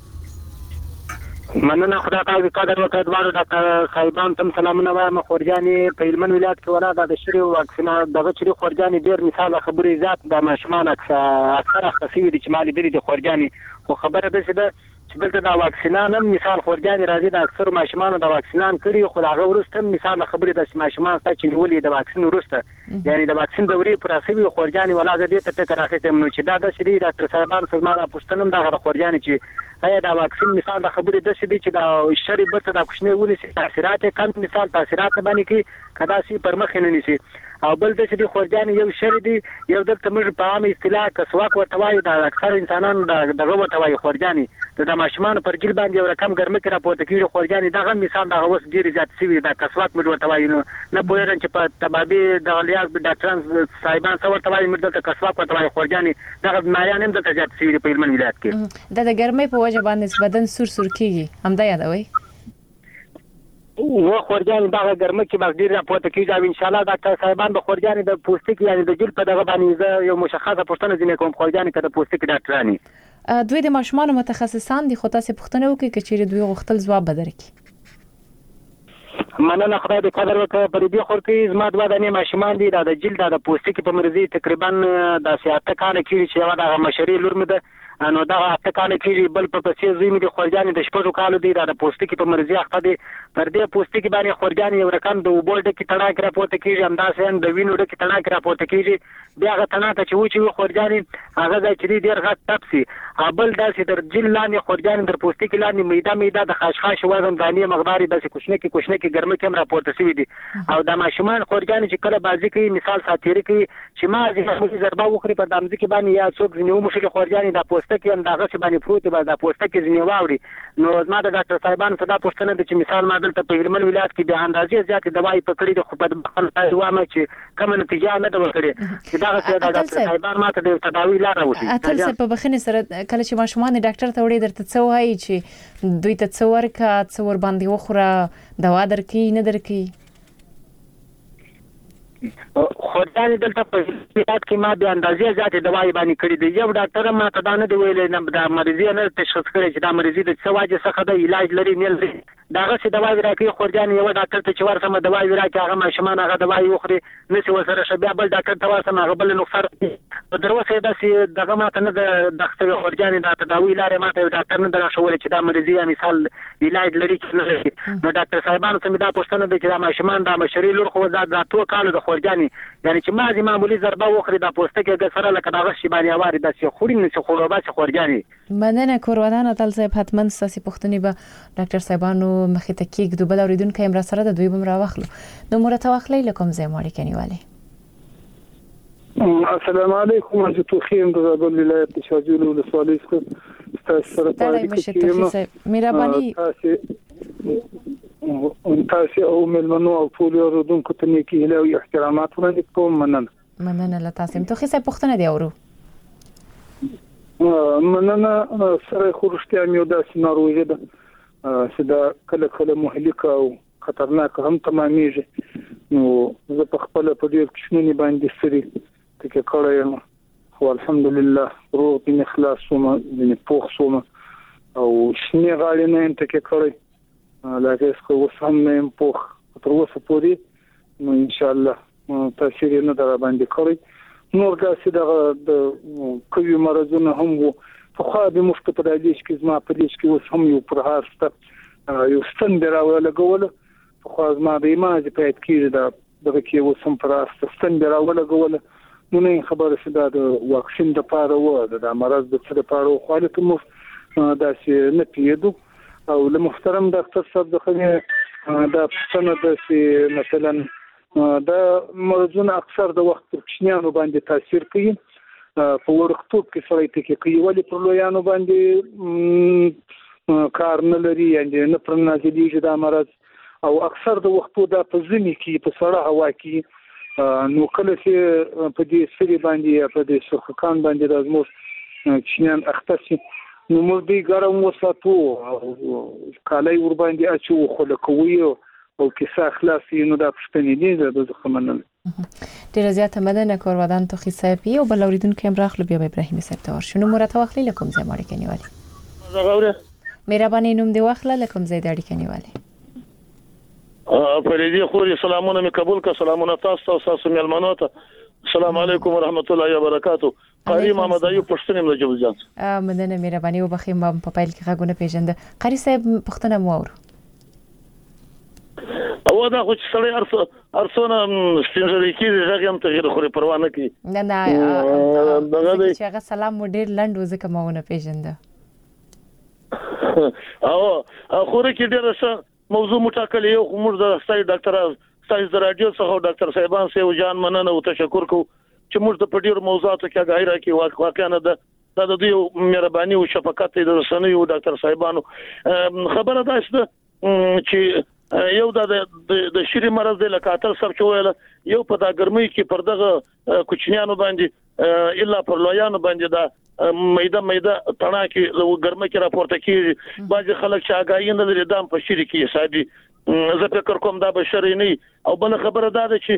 مننه خدای تعالی قدر وکړ دوه ډاکټر صاحبان تم سلامونه وایم خورجاني په هلمند ولایت کې ولا د شری واکسینه دغه شری خورجاني ډېر مثال خبرې ذات د ماشومان اکثره خاصي دي چې مالي دي خورجاني خو خبره ده چې چې بلته دا واکسینان هم مثال خورجاني راځي د اکثر ماشومان د واکسینان کړي خو هغه ورسته مثال خبرې د ماشومان چې ولې د واکسین ورسته یعنی د واکسین دورې پر اساس خورجاني ولا دې ته ټکر راځي نو چې دا د شری ډاکټر صاحبان فرمایله پښتنم دا خورجاني چې آیا دا واکسین مثال د خبرې د شې چې دا شری برته د کوښنه ولې سي تاثیرات کم مثال تاثیرات باندې کې کدا سي پر مخ نه نيسي او بل د شې خورجاني یو شری دی یو د تمر په عام اصطلاح کسواک ورتوای د اکثر انسانانو دغه ورتوای خورجاني د ماشومان پر جیل باندې یو رقم ګرمه کې راپورته کیږي خورجاني دغه مثال د اوس ډیر زیات سوي د کسواک مې ورتوای نه پوهیږم چې په تبابي د لیاق د ډاکټران صاحبان څو ورتوای مې د کسواک ورتوای خورجاني دغه بیماریان هم د زیات سوي په هلمند ولایت کې
د ګرمۍ په وجه باندې بدن سور کیږي هم دا یادوي
و خورجاني دغه ګرمه کې بس ډیر راپورته کیږي او ان شاء الله ډاکټر صاحبان به خورجاني د پوستکي یعنی د جلد په دغه باندې یو مشخصه پوښتنه ځینې کوم خورجاني کده پوستکي ډاکټرانی
دوی د ماشومان متخصصان دي خو تاسو پوښتنه وکړئ چې دوی غوښتل ځواب بدرکي
مننه خدای دې قدر وکړي پر دې خور کې زما دوه دنه ماشومان دي د جلد د پوستکي په مرزي تقریبا د سیاته کال کې چې یو د مشري لور مده نو دا اته کال کې بل په پسې زوی مې د خورجاني د شپږو کالو دی د پوستکي په مرزي اخته دي پر دې پوستکي باندې خورجاني یو رقم د وبولډ کې تړاک راپورته کیږي همداسې د وینو د کې تړاک راپورته کیږي بیا هغه تناته چې و چې خورجاني هغه ځای چې ډیر غټ تپسي بل داسې در جل لاندې خورجاني در پوستکي لاندې میده د خاشخاش وزن دانی مقدار داسې کوښنه کې ګرمه کې راپورته شوی دي او د ماشومان خورجاني چې کله بازي کوي مثال ساتيري کوي چې ما ځکه ضربه وخوري په دامځ کې باندې یا څوک ځنیو مشکل خورجاني د پوستکي اندازه چې باندې پروت به د پوستکي ځنیو واوري نو ما د ډاکټر صاحبان صدا پوښتنه د چې مثال ما دلته په هلمند ولایت کې به اندازې زیاتې دوايي پکړې د خو په بخښنه وامه چې کوم نتیجه نه ده ورکړې چې دا څه د ډاکټر صاحبان ماته د تداوی لاره وشي
اته څه په بخښنه سره کله چې ماشومان ډاکټر ته وړي درته څه وایي چې دوی ته څه ورکا څه ور باندې وخوره دوا درکې نه درکې
خورجاني دلته په هیات کې ما به اندازې زیاتې دوايي باندې کړې دي یو ډاکټر ما ته دا نه دی ویلې نه د مریضي نه تشخیص کړی چې دا مریضي د څه وجه څخه د علاج لري نه لري داغه څه دوايي راکړي خورجاني یو ډاکټر ته چې ورسمه دوايي راکړي هغه ماشومان هغه دوايي وخوري نسی وسره شبیا بل ډاکټر ته ورسمه هغه بل نقصان دروسه داسې دغه ماته نه د دغه خورجاني د تداوی لارې ماته ډاکټر نه درښول چې دا مریضي مثال علاج لري چې نه لري نو ډاکټر صاحبانو ته دا پوښتنه ده چې دا ماشومان د مشري لور خو دا تو کال د خورجاني یعنی چې ما معمولی ضربه وخوري د پوستکي د سره لکه دغه شی باندې اواري د څه خوري نه څه خورو بس خورجاني
مننه کورودان تل صاحب حتما ساسي پښتني به ډاکټر صاحبانو مخې ته کېږي دوبل اوریدونکو هم را سره د دوی بم را واخلو نو مرته واخلې لکم زه ماړي کنيواله
السلام علیکم حضرت خیم د زابل ولایت شاجول ولسوالۍ څخه تاسو سره
پاتې مهرباني
تاسو او ملمنو او ټول اوردونکو ته نیکی هیله او احترامات وړاندې کوم
مننه له تاسو ته خو څه پښتنه دی اورو
مننه سره خورشتیا مې د سيناروي ده چې دا کله مهلکه او خطرناک هم تمامېږي نو زه په خپل په ډیر کښنونی باندې سری تکه کړم خو الحمدلله روح دې اخلاص ومه دې پوخ سومه او شنه غاړي نه تکه کړی لکه څنګه وسم نه پوخ تر اوسه پورې نو ان شاء الله تاثیر نه در باندې کړی نور داسې د کوي مرزونه هم وو په خو به مفت په دې کې زما په دې کې اوس هم یو پرهارسته یو ستند راوړل غوړل خو زما د ایماج په اړه کې دغه کې اوس هم پرهارسته ستند راوړل غوړل نو نه خبره شته د واکسین د پاره و د مرز د څه د پاره خو له کوم داسې نه پیډو او له محترم ډاکټر صاحب د خنه دا څنګه د مثلا دا مرزونه اکثر د وخت کښنیانو باندې تاثیر کوي په ورختوب کې سړی ته کوي ولی پر لویانو باندې کار نه لري یعنی نه پر نازلېږي دا مرز او اکثر د وختو دا په ځینې کې په سړه هوا کې نو کله چې په دې سری باندې په دې سخکان باندې د زموږ کښنیان اختصي نو موږ دې ګرم وساتو کالای ور باندې اچو خو له کوي او کیسه خلاصي نو دا پښتنې دي د ځخمنل
ډیر زیاته مننه کورودان تو خصابي او بلوریدون کې امراخلو بیا ابراهیم صاحب تور شنو مرته واخلي لكم زي مالک نیوالي
زغوره
مهرباني نوم دی واخله لكم زي داړي کې نیوالي
فريدي خوري سلامونه مې قبول کا سلامونه تاسو تاسو مېلمنو ته السلام علیکم ورحمت الله وبرکاتہ قاری محمد ایوب پښتنیم له جوزجان
مننه مهرباني وبخیم په پایل کې غوونه پیژند قاری صاحب پښتنه مور
او دا خو چې سړی ارسونه سپینځلې کې ځکه هم تغیر خوري پروا نه کوي
نه دغه چې هغه سلام مو ډیر لنډ وځکه ماونه پیژند
او خوره کې ډیر څه موضوع مټاکل یو موږ د استاد ډاکټر سایز د رادیو څخه ډاکټر صاحبان سه جان مننه او تشکر کو چې موږ د پډیر موضوعاتو کې غایره کې واقعا د دوی مهرباني او شفقت د رسنۍ او ډاکټر صاحبانو خبره ده چې یو د شری مرز د لکاتل سر چویل یو په دا ګرمۍ کې پر دغه کوچنیانو باندې الا پر لویانو باندې دا میده تڼا کې ګرمۍ کې راپورته کیږي بعض خلک چې اگاهی نه لري دام په شری کې حسابي زه فکر کوم دا بشری نه او بل خبره ده چې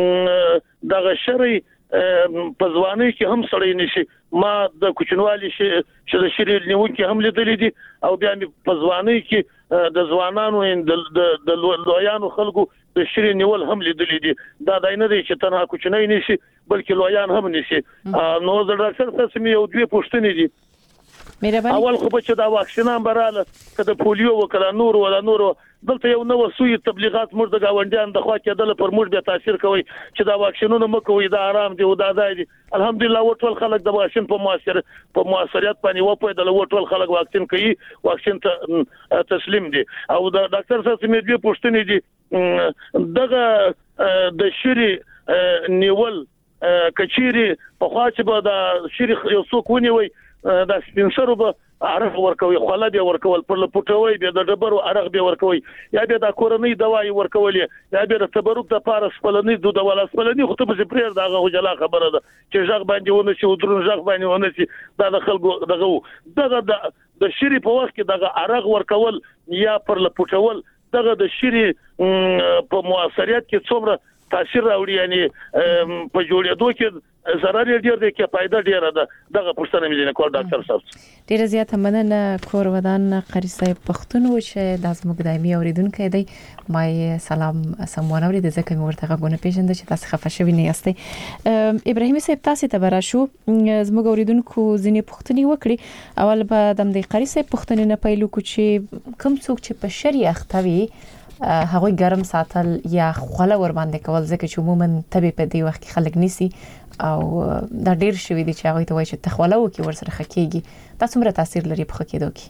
دغه شری په ځواني کې هم سړی نشي ما د کوچنوالي چې د شری نیون کې هم لیدل دي او بیا په ځواني کې د ځوانانو د لویانو خلکو د شری نیول هم لیدل دي دا داینه دي چې تنها کوچنی نشي بلکې لویان هم نشي نو د ډاکټر تاسو یو دوی پوښتنې دي اول خو چې دا واکسینان براله کله پولیو وکړه نور دلته یو نو سوی تبلیغات موږ د گاونډیان د خوا کېدل پر موږ به تاثیر کوي چې دا واکسینونه مکوې دا آرام دي او دا ځای دي الحمدلله ټول خلک د واکسین په موثریت باندې وپیدل ټول خلک واکسین کوي واکسین ته تسلیم دي او د ډاکټر صاحب مې دوی پوښتنې دي دغه د شری نیول کچيري په خوا چې به د شری یو څوک ونیوي دا سپینسرو به عرق ورکوي خلا به ورکول پر لپټوي به د ډبرو عرق به ورکوي یا به د کورنۍ دوايي ورکول یا به د تبرک د پارس فلني د دوله فلني خو ته به پرېر دغه جلا خبره ده چې ژغ باندې ونه شي ودرون ژغ باندې ونه شي دا د خلکو دغه د شری په وخت کې دغه عرق ورکول یا پر لپټول دغه د شری په موثریت کې څومره تاثیر راوړي یعنی په جوړېدو کې zarar ډیر دی کې فائدہ ډیر ده دغه پښتنه مې نه کول ډاکټر صاحب
ډیر زیاته مننه کورودان قاری صاحب پښتون و چې د زموږ دایمي اوریدونکو دی مای سلام سمونه اورید ځکه مې ورته غوونه پیژند چې تاسو خفه شوی نه یاستئ ابراهیم صاحب تاسو ته براشو زموږ اوریدونکو ځینې پښتني وکړي اول به د قاری صاحب پښتني نه پیلو کو چې کوم څوک چې په شریعه اختوي هغه ګرم ساتل یا خوله ور باندې کول ځکه چې عموما طبي په دی وخت کې خلک نسی او دا ډیر شوی دی چې هغه ته وایي چې تخوله وکي ور سره خکېږي تاسو مره تاثیر لري په خکېدو کې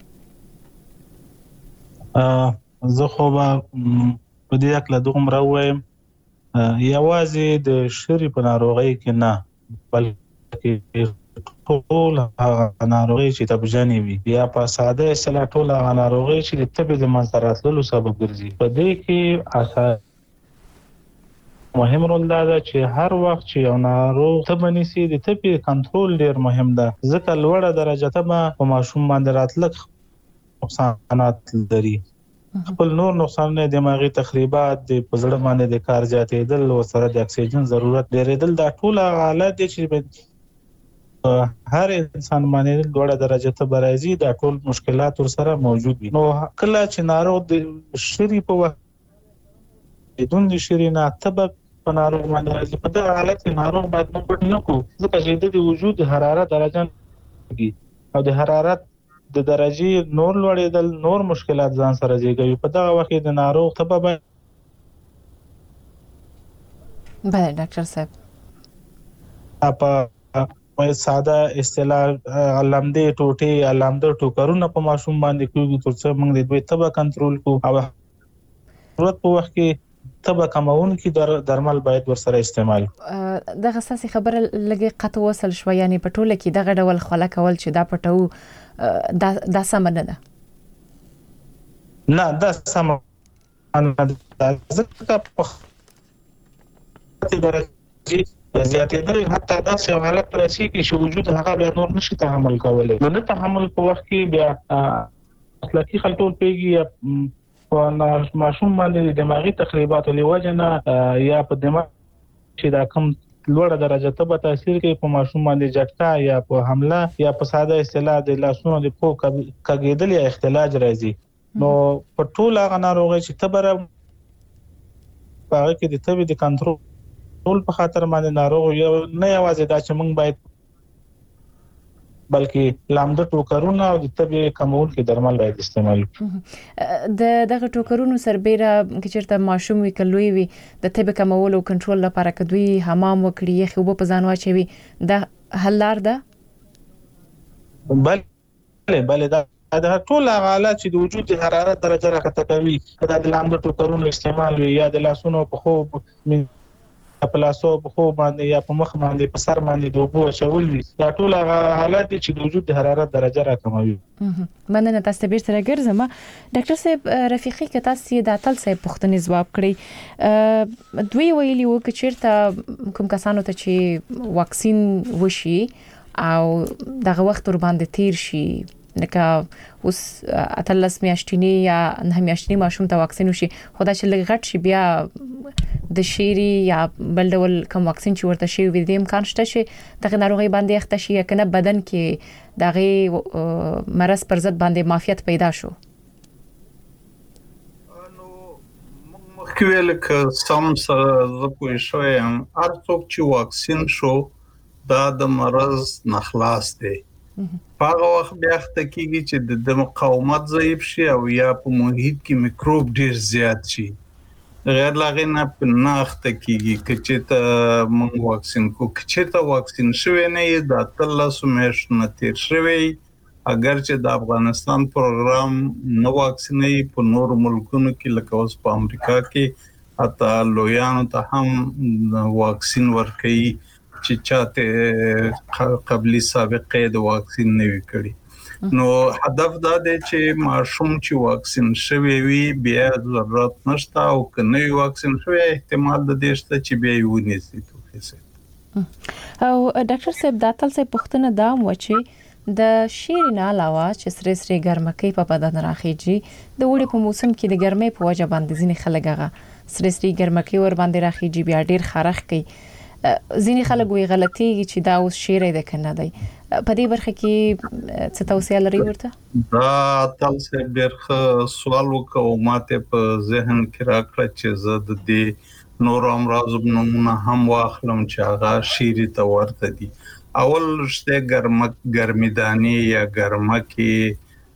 زه خو په دې اړه دوم راویم یوازې د شری په ناروغي کې نه بلکې ټول ناروغي چې تبجنې وي یا په ساده اصطلاح ټول ناروغي چې د طب د منځراتلو سبب ګرځي په دې کې اساس مهم رول دا چې هر وخت چې یو ناروغ تبني سي د طب کنټرول ډیر مهم ده ځکه لوړه درجه ته په ماشوم باندې راتلک نقصانات لري خپل نور نقصانونه دماغي تخریبات د پزړه باندې د کار زیاتېدل او سره د اکسیجن ضرورت ډېرېدل دا ټول حالات دي چې هر انسان باندې ډوړه درجه ته برازي دا ټول مشکلات ورسره موجود دي. نو کله چې ناروغ د شری په وخت دون د شری نه تبق په ناروغ باندې په دغه حالت کې ناروغ باید موږ نه کوو ځکه چې د وجود حرارت درجه او د حرارت د درجه نور لوړېدل نور مشکلات ځان سره زیږوي. په دغه وخت د ناروغ ته به
بله ډاکټر صاحب
په ساده اصطلاح لمدې ټوټې لمده ټوکرونه په ماشوم باندې کوي ترڅو موږ د دوی تبه کنټرول کوو او ضرورت په وخت کې تبه کمون کې درمل باید ورسره استعمال.
دغه ساسي خبره لګي قطو وصل شو یعنی په ټوله کې دغه ډول خلا کول چې دا پټو دا سم نه ده.
نه دا سم نه ده ځکه په درجه زیاتېدل حتی دا څه حالت راشي چې وجود هغه به نور نشي تحمل کولای. نو د تحمل په وخت کې بیا اخلاقی خلطول پیږي په ماشوم باندې دماغي تخریبات لوجنه یا په دماغ چې دا کم لوړه درجه ته به تاثیر کوي په ماشوم باندې جټکا یا په حمله یا په ساده اصطلاح د لاسونو د پو کګیدل یا اختلاج راځي. نو په ټول هغه ناروغي چې تبره هغه کې د تبې د کنټرول په خاطر باندې ناروغ یو نه یوازې دا چې موږ باید بلکې لامده ټوکرونه او د تبې کمول کې درمل باید استعمال
کړو. دغه ټوکرونو سربېره چې چېرته ماشوم وي کلوي وي د تبې کمول او کنټرول لپاره کدوې حمام وکړي یخ اوبه په ځان واچوي دا حل لار ده؟
بله دا ټول حالات چې د وجود حرارت درجه راکته کوي دا د لامده ټوکرونو استعمال وي یا د لاسونو په خوب په لاسو په خو باندې یا په مخ باندې په سر باندې د اوبو چول وي دا ټول حالات چې د وجود حرارت درجه راکموي.
مننه تاسو به سره ګرځم. ډاکټر صاحب رفیقي که تاسو د اتل صاحب پوښتنې ځواب کړی دوی ویلي وو چې چیرته کوم کسانو ته چې واکسین وشي او دغه وخت ور باندې تیر شي لکه اوس اتلس میاشتنی یا نه میاشتنی ماشوم ته واکسین وشي خدای چې لږ غټ شي بیا د شيري یا بل ډول کوم واکسین چې ورته شي وي د امکان شته چې دغه ناروغي باندې اخته شي کنه بدن کې دغه مرض پر ضد باندې معافیت پیدا شو.
نو مخکې لکه سم زه پوه شوم هر څوک چې واکسین شو دا د مرض نخلاص دی. هغه وخت بیا ته کېږي چې د مقاومت ضعیف شي او یا په محیط کې میکروب ډیر زیات شي غیر لاغې نه اخته کېږي چې ته موږ واکسین کو چې ته واکسین شوی نه یې د تلاسو میاشتو نه تیر شوی اگر چې د افغانستان پروګرام نو واکسینې په نور ملکونو کې لکه اوس په امریکا کې حتی لویانو ته هم واکسین ورکوي چې چاته قبلي سابقه د واکسین نه وی کړی. نو هدف دا دی چې ماشوم چې واکسین شوی وي بیا ضرورت نشته او کنه واکسین شوی احتمال د دې شته چې بیا یې ونیسي توګه.
او ډاکټر صاحب دا تل څه پوښتنه دا مو چې د شیرین علاوه چې سره سره ګرمکۍ په بدن راخیږي د وړي په موسم کې د ګرمۍ په وجه باندې ځینې خلک هغه سره سره ګرمکۍ ور باندې راخیږي بیا ډیر خارخ کوي. ځینې خلک وی غلطي چې دا اوس شیره ده کنه دی په دې برخه کې څه توصیه لري ورته؟
دا تاسو ډېر سوال وکړو ماته په ذهن کې راکړه چې زه د دې نور امراض نمونه هم واخلم چې هغه شیری ته ورته دي. اول شته ګرمېدانی یا ګرمکه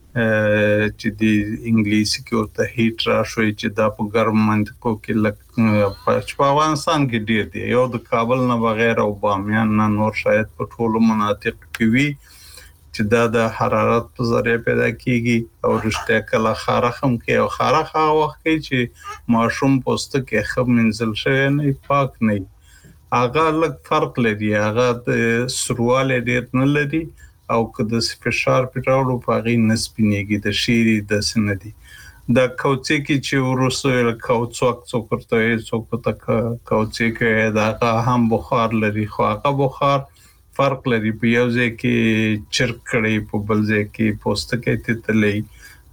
چې د انګلیسي کې ورته هیټ راشوي چې دا په ګرم منطقو کې په افغانستان کې ډیر دی یو د کابل نه بغیر او بامیان نه نور شاید په ټولو مناطق کې وي چې دا د حرارت په ذریعہ پیدا کیږي او رشته کله خارخم کې او خارخ هغه وخت کې چې ماشوم پوسټ کې خب منزل شوی نه پاک نه هغه لږ فرق لري هغه سرواله ډیر نه لري او که د فشار پټاړو په غي نسبینېږي د شيري د سندي د کوڅې کې چې ورسره کوڅوک څوکرته څوکته کوڅې کې دا هم بخار لري خو هغه بخار فرق لري په یو ځای کې چرک کړي په بل ځای کې پوسټ کې تتلې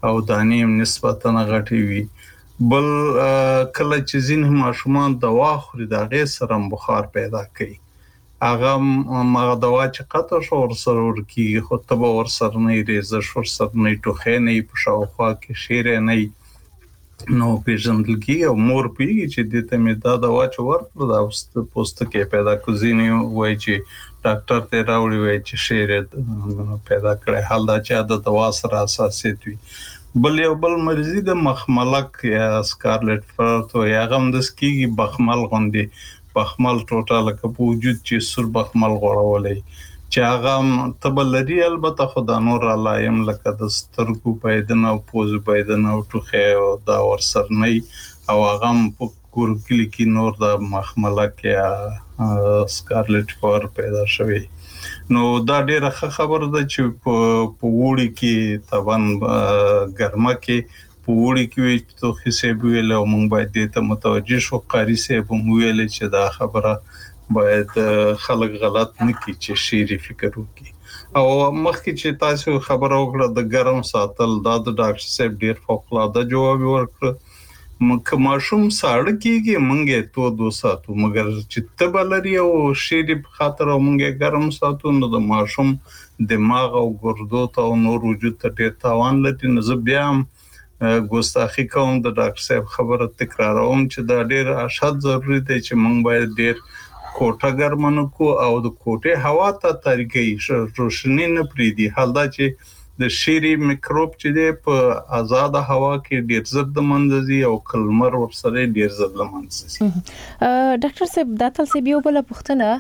او دانې نسبتاً غټي وي. بل کله چې ځین ماشومان دوا خوري دا غي سره بخار پیدا کوي. هغه ما دوا چې قطع شو ورسره ورکی خو ته ورسره نه ریزش ورسره نه ټوخې نه په شاوخوا کې شیر نه نو پیژندل کی او مور پیږي چې د ته مې دا دوا چې ورته دا پوستکي پیدا کوزینی وای چې ډاکټر ته راوړي وای چې شیر پیدا کړي حال دا چې د دوا سره اساسیت وي. بل یو بل مرضی د مخملک یا سکارلټ فرت او یا غم د سکیږي بخمل غوندي بخمل ټوټه لکه په وجود چې سر بخمل غوړولې چې هغه تبلري البته خدا نور علایم لکه د سترګو پیدنه او پوز پیدنه او ټوخه او دا ورسر نه او هغه په کورکلی کې نور د مخملک یا سکارلټ فور پیدا شوی. نو دا ډیره خبره ده چې په وړي کې طبعا ګرمه کې په وړي کې تو حساب ویل او مونږ باید ته متوجه شو قاری صاحب ویل چې دا خبره باید خلک غلط نه کړي چې شيري فکر وکړي. او مخکې چې تاسو خبر وکړه د ګرم ساتل دا د ډاکټر صاحب ډیر فوق العاده جواب ورکړ. مکه ماشوم ساړه کېږي مونږه تو 2 ساتو مګر چې تبلري او شيري په خاطر مونږه ګرم ساتو نو د ماشوم دماغ او ګردو ته نور وجود ته ډیر تاوان لري. نو زه بیا ګوستاخی کوم د ډاکټر صاحب خبره تکراروم چې دا ډیر اشد ضروری دی چې مونږ باید ډیر کوټه ګرمنه کو او د کوټه هوا ته طریقې روشنی نه پریدي حال دا چې د شيري میکروب چې دی په آزاد هوا کې ډیر زړه د منځي او کلمر ورسره ډیر زړه د منځي.
ډاکټر صاحب دا تل سی بیو بل پختنه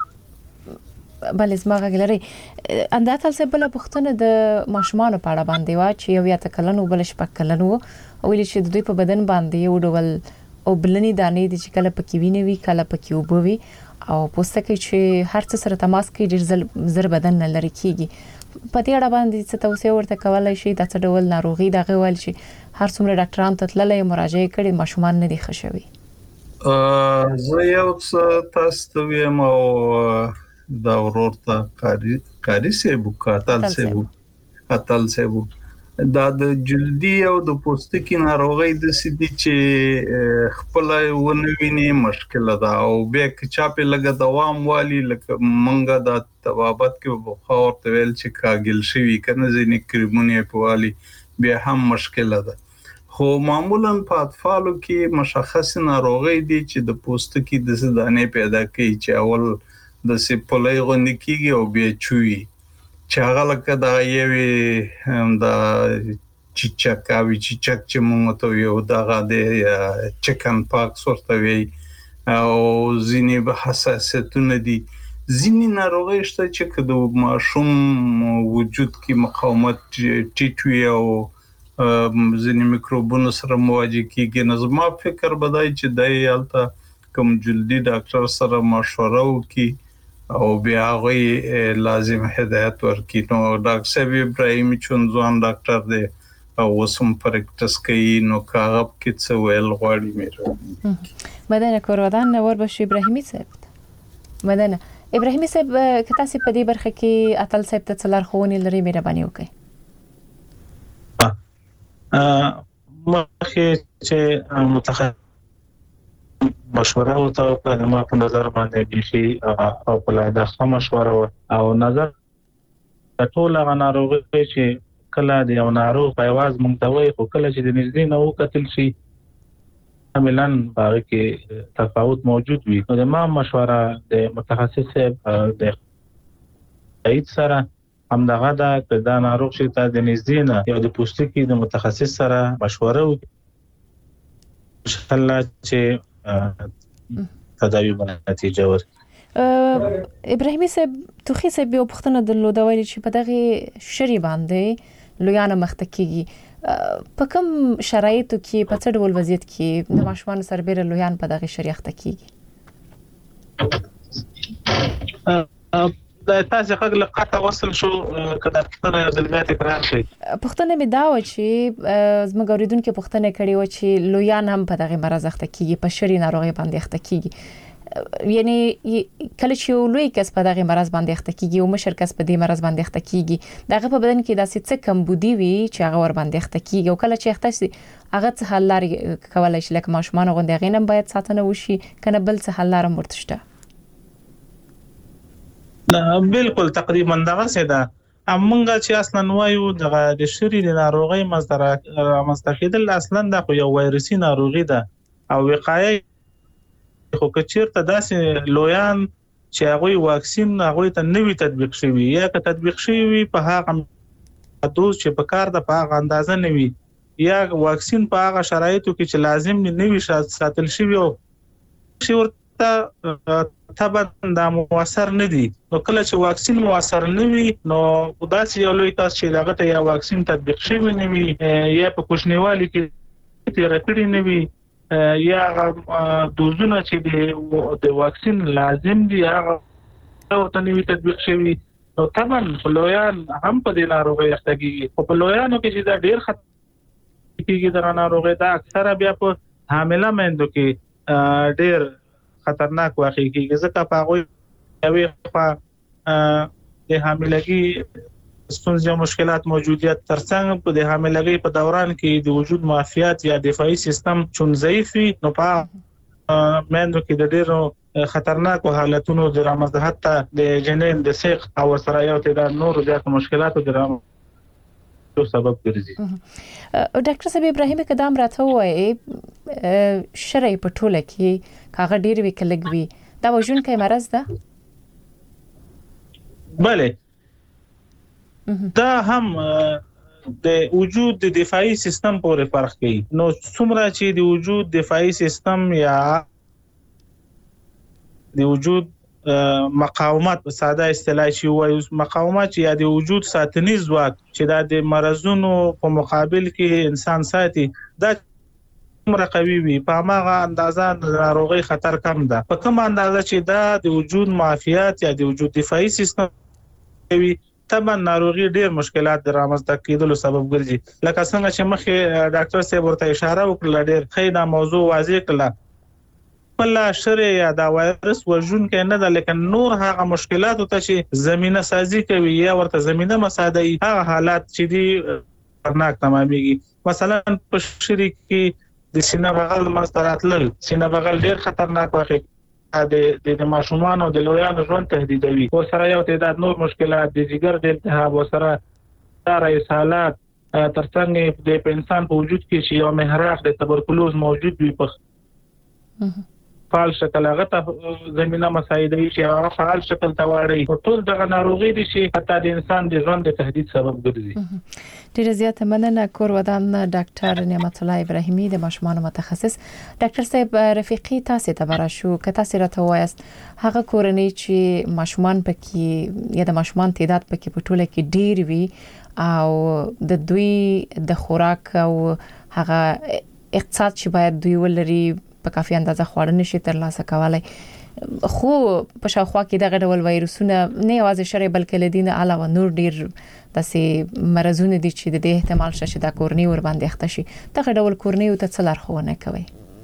بل اسما غلري انده تل سی بل پختنه د ماشومان په اړه باندې وا چې یو یا تکلنو بل شپک کلنو او ویل چې د دوی په بدن باندې یو ډول او بلنی دانې د چې کله پکې ویني وی کله پکې وبوي او پوستکی چې هر څه سره تماس کوي ډیر زر بدن نه لري کیږي. په دې اړه باندې څه توصيه ورته کولای شي د څه ډول ناروغي دغه ول شي هر څومره ډاکټران ته تللې مراجعه کړي ماشومان نه دي خښوي.
زه یو څه تاسو ویم او دا ورته کاری سیبو کاتل سیبو دا د جلدی او د پوستکي ناروغي د سدي چې خپل ونویني مشکله ده او بیا چې په لګه دوام والی لکه منګه د توابت کې بخار تویل چې کاګل شوی کنه ځینې کریمونه په والی بیا هم مشکله ده. خو معمولا په اطفالو کې مشخص ناروغي دي چې د پوستکي د زدانې پیدا کوي چې اول د سپلای غوندي کیږي او بیا چوي چې هغه لکه دا یوي دا چیچکاوي چیچک چې موږ ته یو دغه د چکن پاکس ورته وي او ځینې به حساسیتونه دي. ځینې ناروغي شته چې د ماشوم وجود کې مقاومت ټیټ وي او ځینې میکروبونو سره مواجه کیږي. نو زما فکر بدای چې دای الته کوم جلدی ډاکټر سره مشوره وکړي او بیا غوي لازم هدایت ورکړي. نو ډاکټر صاحب ابراهیم چونځوان ډاکټر دی او وسم پریکټس کوي نو کاغب کې څه ویل غواړي مې
مدنه کوردان ور بشي ابراهیمي صاحب مدنه ابراهیمي صاحب کته سي په دې برخه کې اتل صاحب ته څلار خونی لري مهرباني وکړئ.
مخه چې متخصص مشوره او ته ما په نظر باندې بيخي او په ښه مشوره او نظر ټول غناروغي چې کله د یو ناروغ په आवाज منتوي خو کله چې د نږدې نو کتل شي عملاً باغ کې تفاوت موجود وي. نو ما مشوره د متخصص د ایت سره هم دغه د ناروغ چې ته د نږدې نه یو د پوستکي د متخصص سره مشوره وکړي ان شاء الله چې تداوی باندې نتیجه ورکړي.
ابراهیمي صاحب توخي صاحب یو پختنه درلوده ویل چې په دغه شری باندې لویانه مخته کیږي په کوم شرایطو کې په څه ډول وضعیت کې د ماشومان سربېره لویان په دغه شری اخته کیږي.
د تاسو خپل لقطه وصل شو کله پختنه د لغت تکرار شي
پختنه می داو چې زما ګوریدونکو پختنه کړي و چې لویان هم په دغه مرز اخته کیږي په شری ناروغي باندې اخته کیږي. یعنی کله چې یو لوی کس په دغه مرز باندې اخته کیږي او مشر کس په دې مرز باندې اخته کیږي دغه په بدن کې داسې څه کمبودي وي چې هغه ور باندې اخته کیږي او کله چې اخته شي هغه څه حل لري کولای شي لکه ماشومان غونډه غینم باید ساتنه وشي کنه بل څه حل لرم ورتشته
بالکل تقریبا دغه څه ده امونګه چې اصلا وایو د شری د ناروغي مستقیدل اصلا د یو وایرسي ناروغي ده او وقایه خو کچیرته داسې لویان چې هغه واکسین هغه ته نوی تطبیق شوی یا که تطبیق شوی په هغه دوز چې په کار د په هغه اندازه نوی یا واکسین په هغه شرایطو کې چې لازم نوی ساتل شوی او شورته طبعا د موثر نه دي نو کله چې واکسین موثر نه وي نو داسې یو لوی تاسو چې هغه ته یا واکسین تطبیق شوی نه وي یا په کوښنیوالي کې تیر کړی نه وي یا دوزونه چې د واکسین لازم دي هغه ته نوی تطبیق شوی نو طبعا لویان هم په دې ناروغي اخته کیږي او په لویانو کې چې دا ډیر خطر کیږي د ناروغي دا اکثره بیا په حامله مېندو کې ډیر خطرناک واقع کیږي ځکه په هغه یوې د حاملګي ستونزې او مشکلات موجودیت ترڅنګ په د حاملګي په دوران کې د وجود معافیت یا دفاعي سیستم چون ضعیف وي نو په مېندو کې د ډیرو خطرناک حالتونو د رامنځته حتی د جنین د سیق او سره یو تعداد نور زیات مشکلاتو د سبب ګرځي
ډاکټر صاحب ابراهیم کدام راته وایي شرعي په ټوله کې کاغه ډیر وکړلګوي دا وژن کې مرز ده بله
دا هم د وجود د دفاعي سیستم پورې فرق کوي نو څومره چې د وجود دفاعي سیستم یا د وجود مقاومت په ساده اصطلاح شي وایي مقاومت یا د وجود ساتنیز ځواک چې د مرزونو په مقابل کې انسان ساتي دا عمر قوي وي په هغه اندازه د ناروغي خطر کم ده په کوم اندازه چې دا د وجود معافیت یا د وجود دفاعي سیستم وي طبعا ناروغي ډیر مشکلات د رامنځته کېدلو سبب ګرځي لکه څنګه چې مخکې ډاکټر صاحب ورته اشاره وکړه ډیر خیدا موضوع واضح کړه بل شر یا دا وایرس وژن کې نه ده لیکن نور هغه مشکلات ته چې زمينه سازي کوي یا ورته زمينه مساعدي هغه حالات چې دي خطرناک تماميږي مثلا په شری کې د سینه بغل مستراتل سینه بغل ډیر خطرناک واقع د ماشومان او د لویانو ژوند تهدیدوي او سره یو تعداد نور مشکلات د جګر د التهاب او سره رئیسالات ترڅنګ د انسان په وجود کې چې یو محراق د تبرکلوز موجود وي په فعال شکل هغه ته زمينه مساعدي چې هغه فعال شکل تواړي او ټول دغه ناروغي دي چې حتی د انسان د ژوند د تهدید سبب ګرځي
ډیره زیاته مننه کور ودان ډاکټر نعمت الله ابراهیمي د ماشومان متخصص ډاکټر صاحب رفیقي تاسو ته براشو که تاسو راته وایست هغه کورنۍ چې ماشومان پکې یا د ماشومان تعداد پکې په ټوله کې ډیر وي او د دوی د خوراک او هغه اقتصاد چې باید دوی ولري په کافي اندازه خواړه نشي ترلاسه کولای خو په شاوخوا کې دغه ډول وایرسونه نه یوازې شری بلکې لدینه علاوه نور ډیر داسې مرزونه دي چې د احتمال شته د کورنۍ ور باندې اخته شي دغه ډول کورنۍ ته څه لارښوونه کوي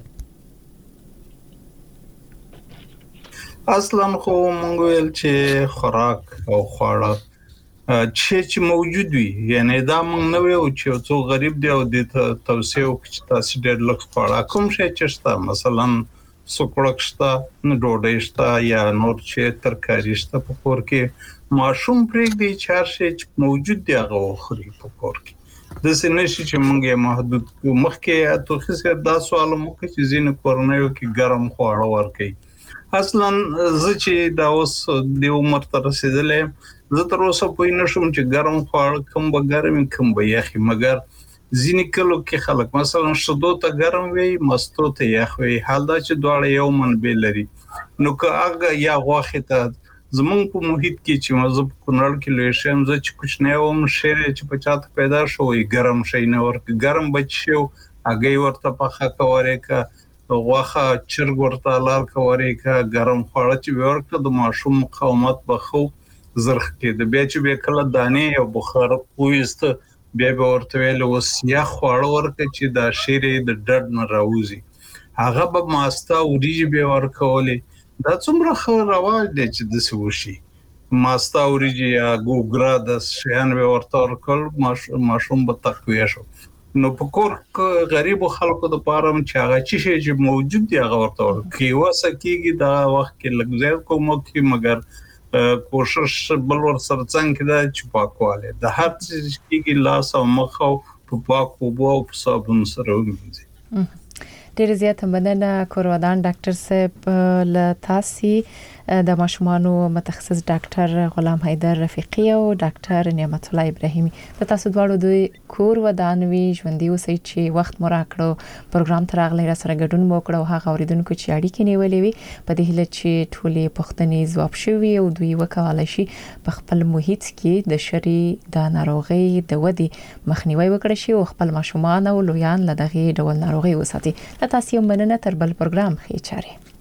اصلا خو مونږ ویل چې خوراک او خواړه چې موجود وي یعنی دا مونږ نه ویو چې څو غریب دی او د توسيو چې تاسو ډېر لږ خواړه کوم شي چې شته مثلا سوکړک شته نو ډوډۍ شته یا نور چې ترکاری شته په کور کې ماشوم پرېږدي چې هر شي موجود دی هغه خوري په کور کې د سینې چې مونږه محدود مخکې توخي سره دا سوال مو کې چې زین کورنیو کې ګرم خواړه ورکي اصلا زه چې دا اوس د عمر تر رسیدلې زه تر اوسه پوه نه شوم چې ګرم خواړه کوم به ګرم کوم به یخي مګر ځینې کلو کې خلک مثلا شدو ته ګرم وي مستو ته یخ وي حال دا چې دواړه یو منبع لري نو که هغه یا غوښه ته زمونږ په محیط کې چې مزه په کونړ کې لوي شم زه چې کوچنی وم شری چې په چاته پیدا شوی ګرم شي نه ورک ګرم بچو هغه ورته په خکه ورېکا غوښه چرګ ورته لار کوریکا ګرم خواړه چې ورکړه د ماشوم مقاومت بخو زرخ کې د بیا چې به کله دانې او بخار کویست بیا به ورته ویل وس یا خواړه ورکړه چې دا شری د ډډ نه راوځي هغه به ماستا اوریج به ورکولې دا څومره ښه رواج دی چې د سوشي ماستا اوريجي یا ګوګرا د شیان به ورته ورکل ماشوم به تقویه شو نو په کور غریب خلکو د پاره چې هغه چې موجود دی هغه ورته ورکي وسکیږي دا وخت کې لګزیر کوم کې مګر کوشش بل ور سره څنګه دا چې پاکواله د هر څه کې لاس او مخ او په پاکو بو او صابون سره ومنځي
ډیر زیات مننه کورودان ډاکټر صاحب لتاسي د ماشومانو متخصص ډاکټر غلام حیدر رفیقی او ډاکټر نعمت الله ابراهیمي د تاسو دواړو د کورودان وی ژوندۍ اوسئ چې وخت مو راکړو پروګرام تر اغلی را سره ګډون مو کړو هغه اوریدونکو چې اړیکې نیولې وي په دې هله چې ټولې پښتنې ځواب شوي او دوی وکولای شي په خپل محیط کې د شری د ناروغي د ودی مخنیوي وکړي شي او خپل ماشومان او لویان له دغه ډول ناروغي وساتي تاسو مننه تر بل پروګرام خې چاره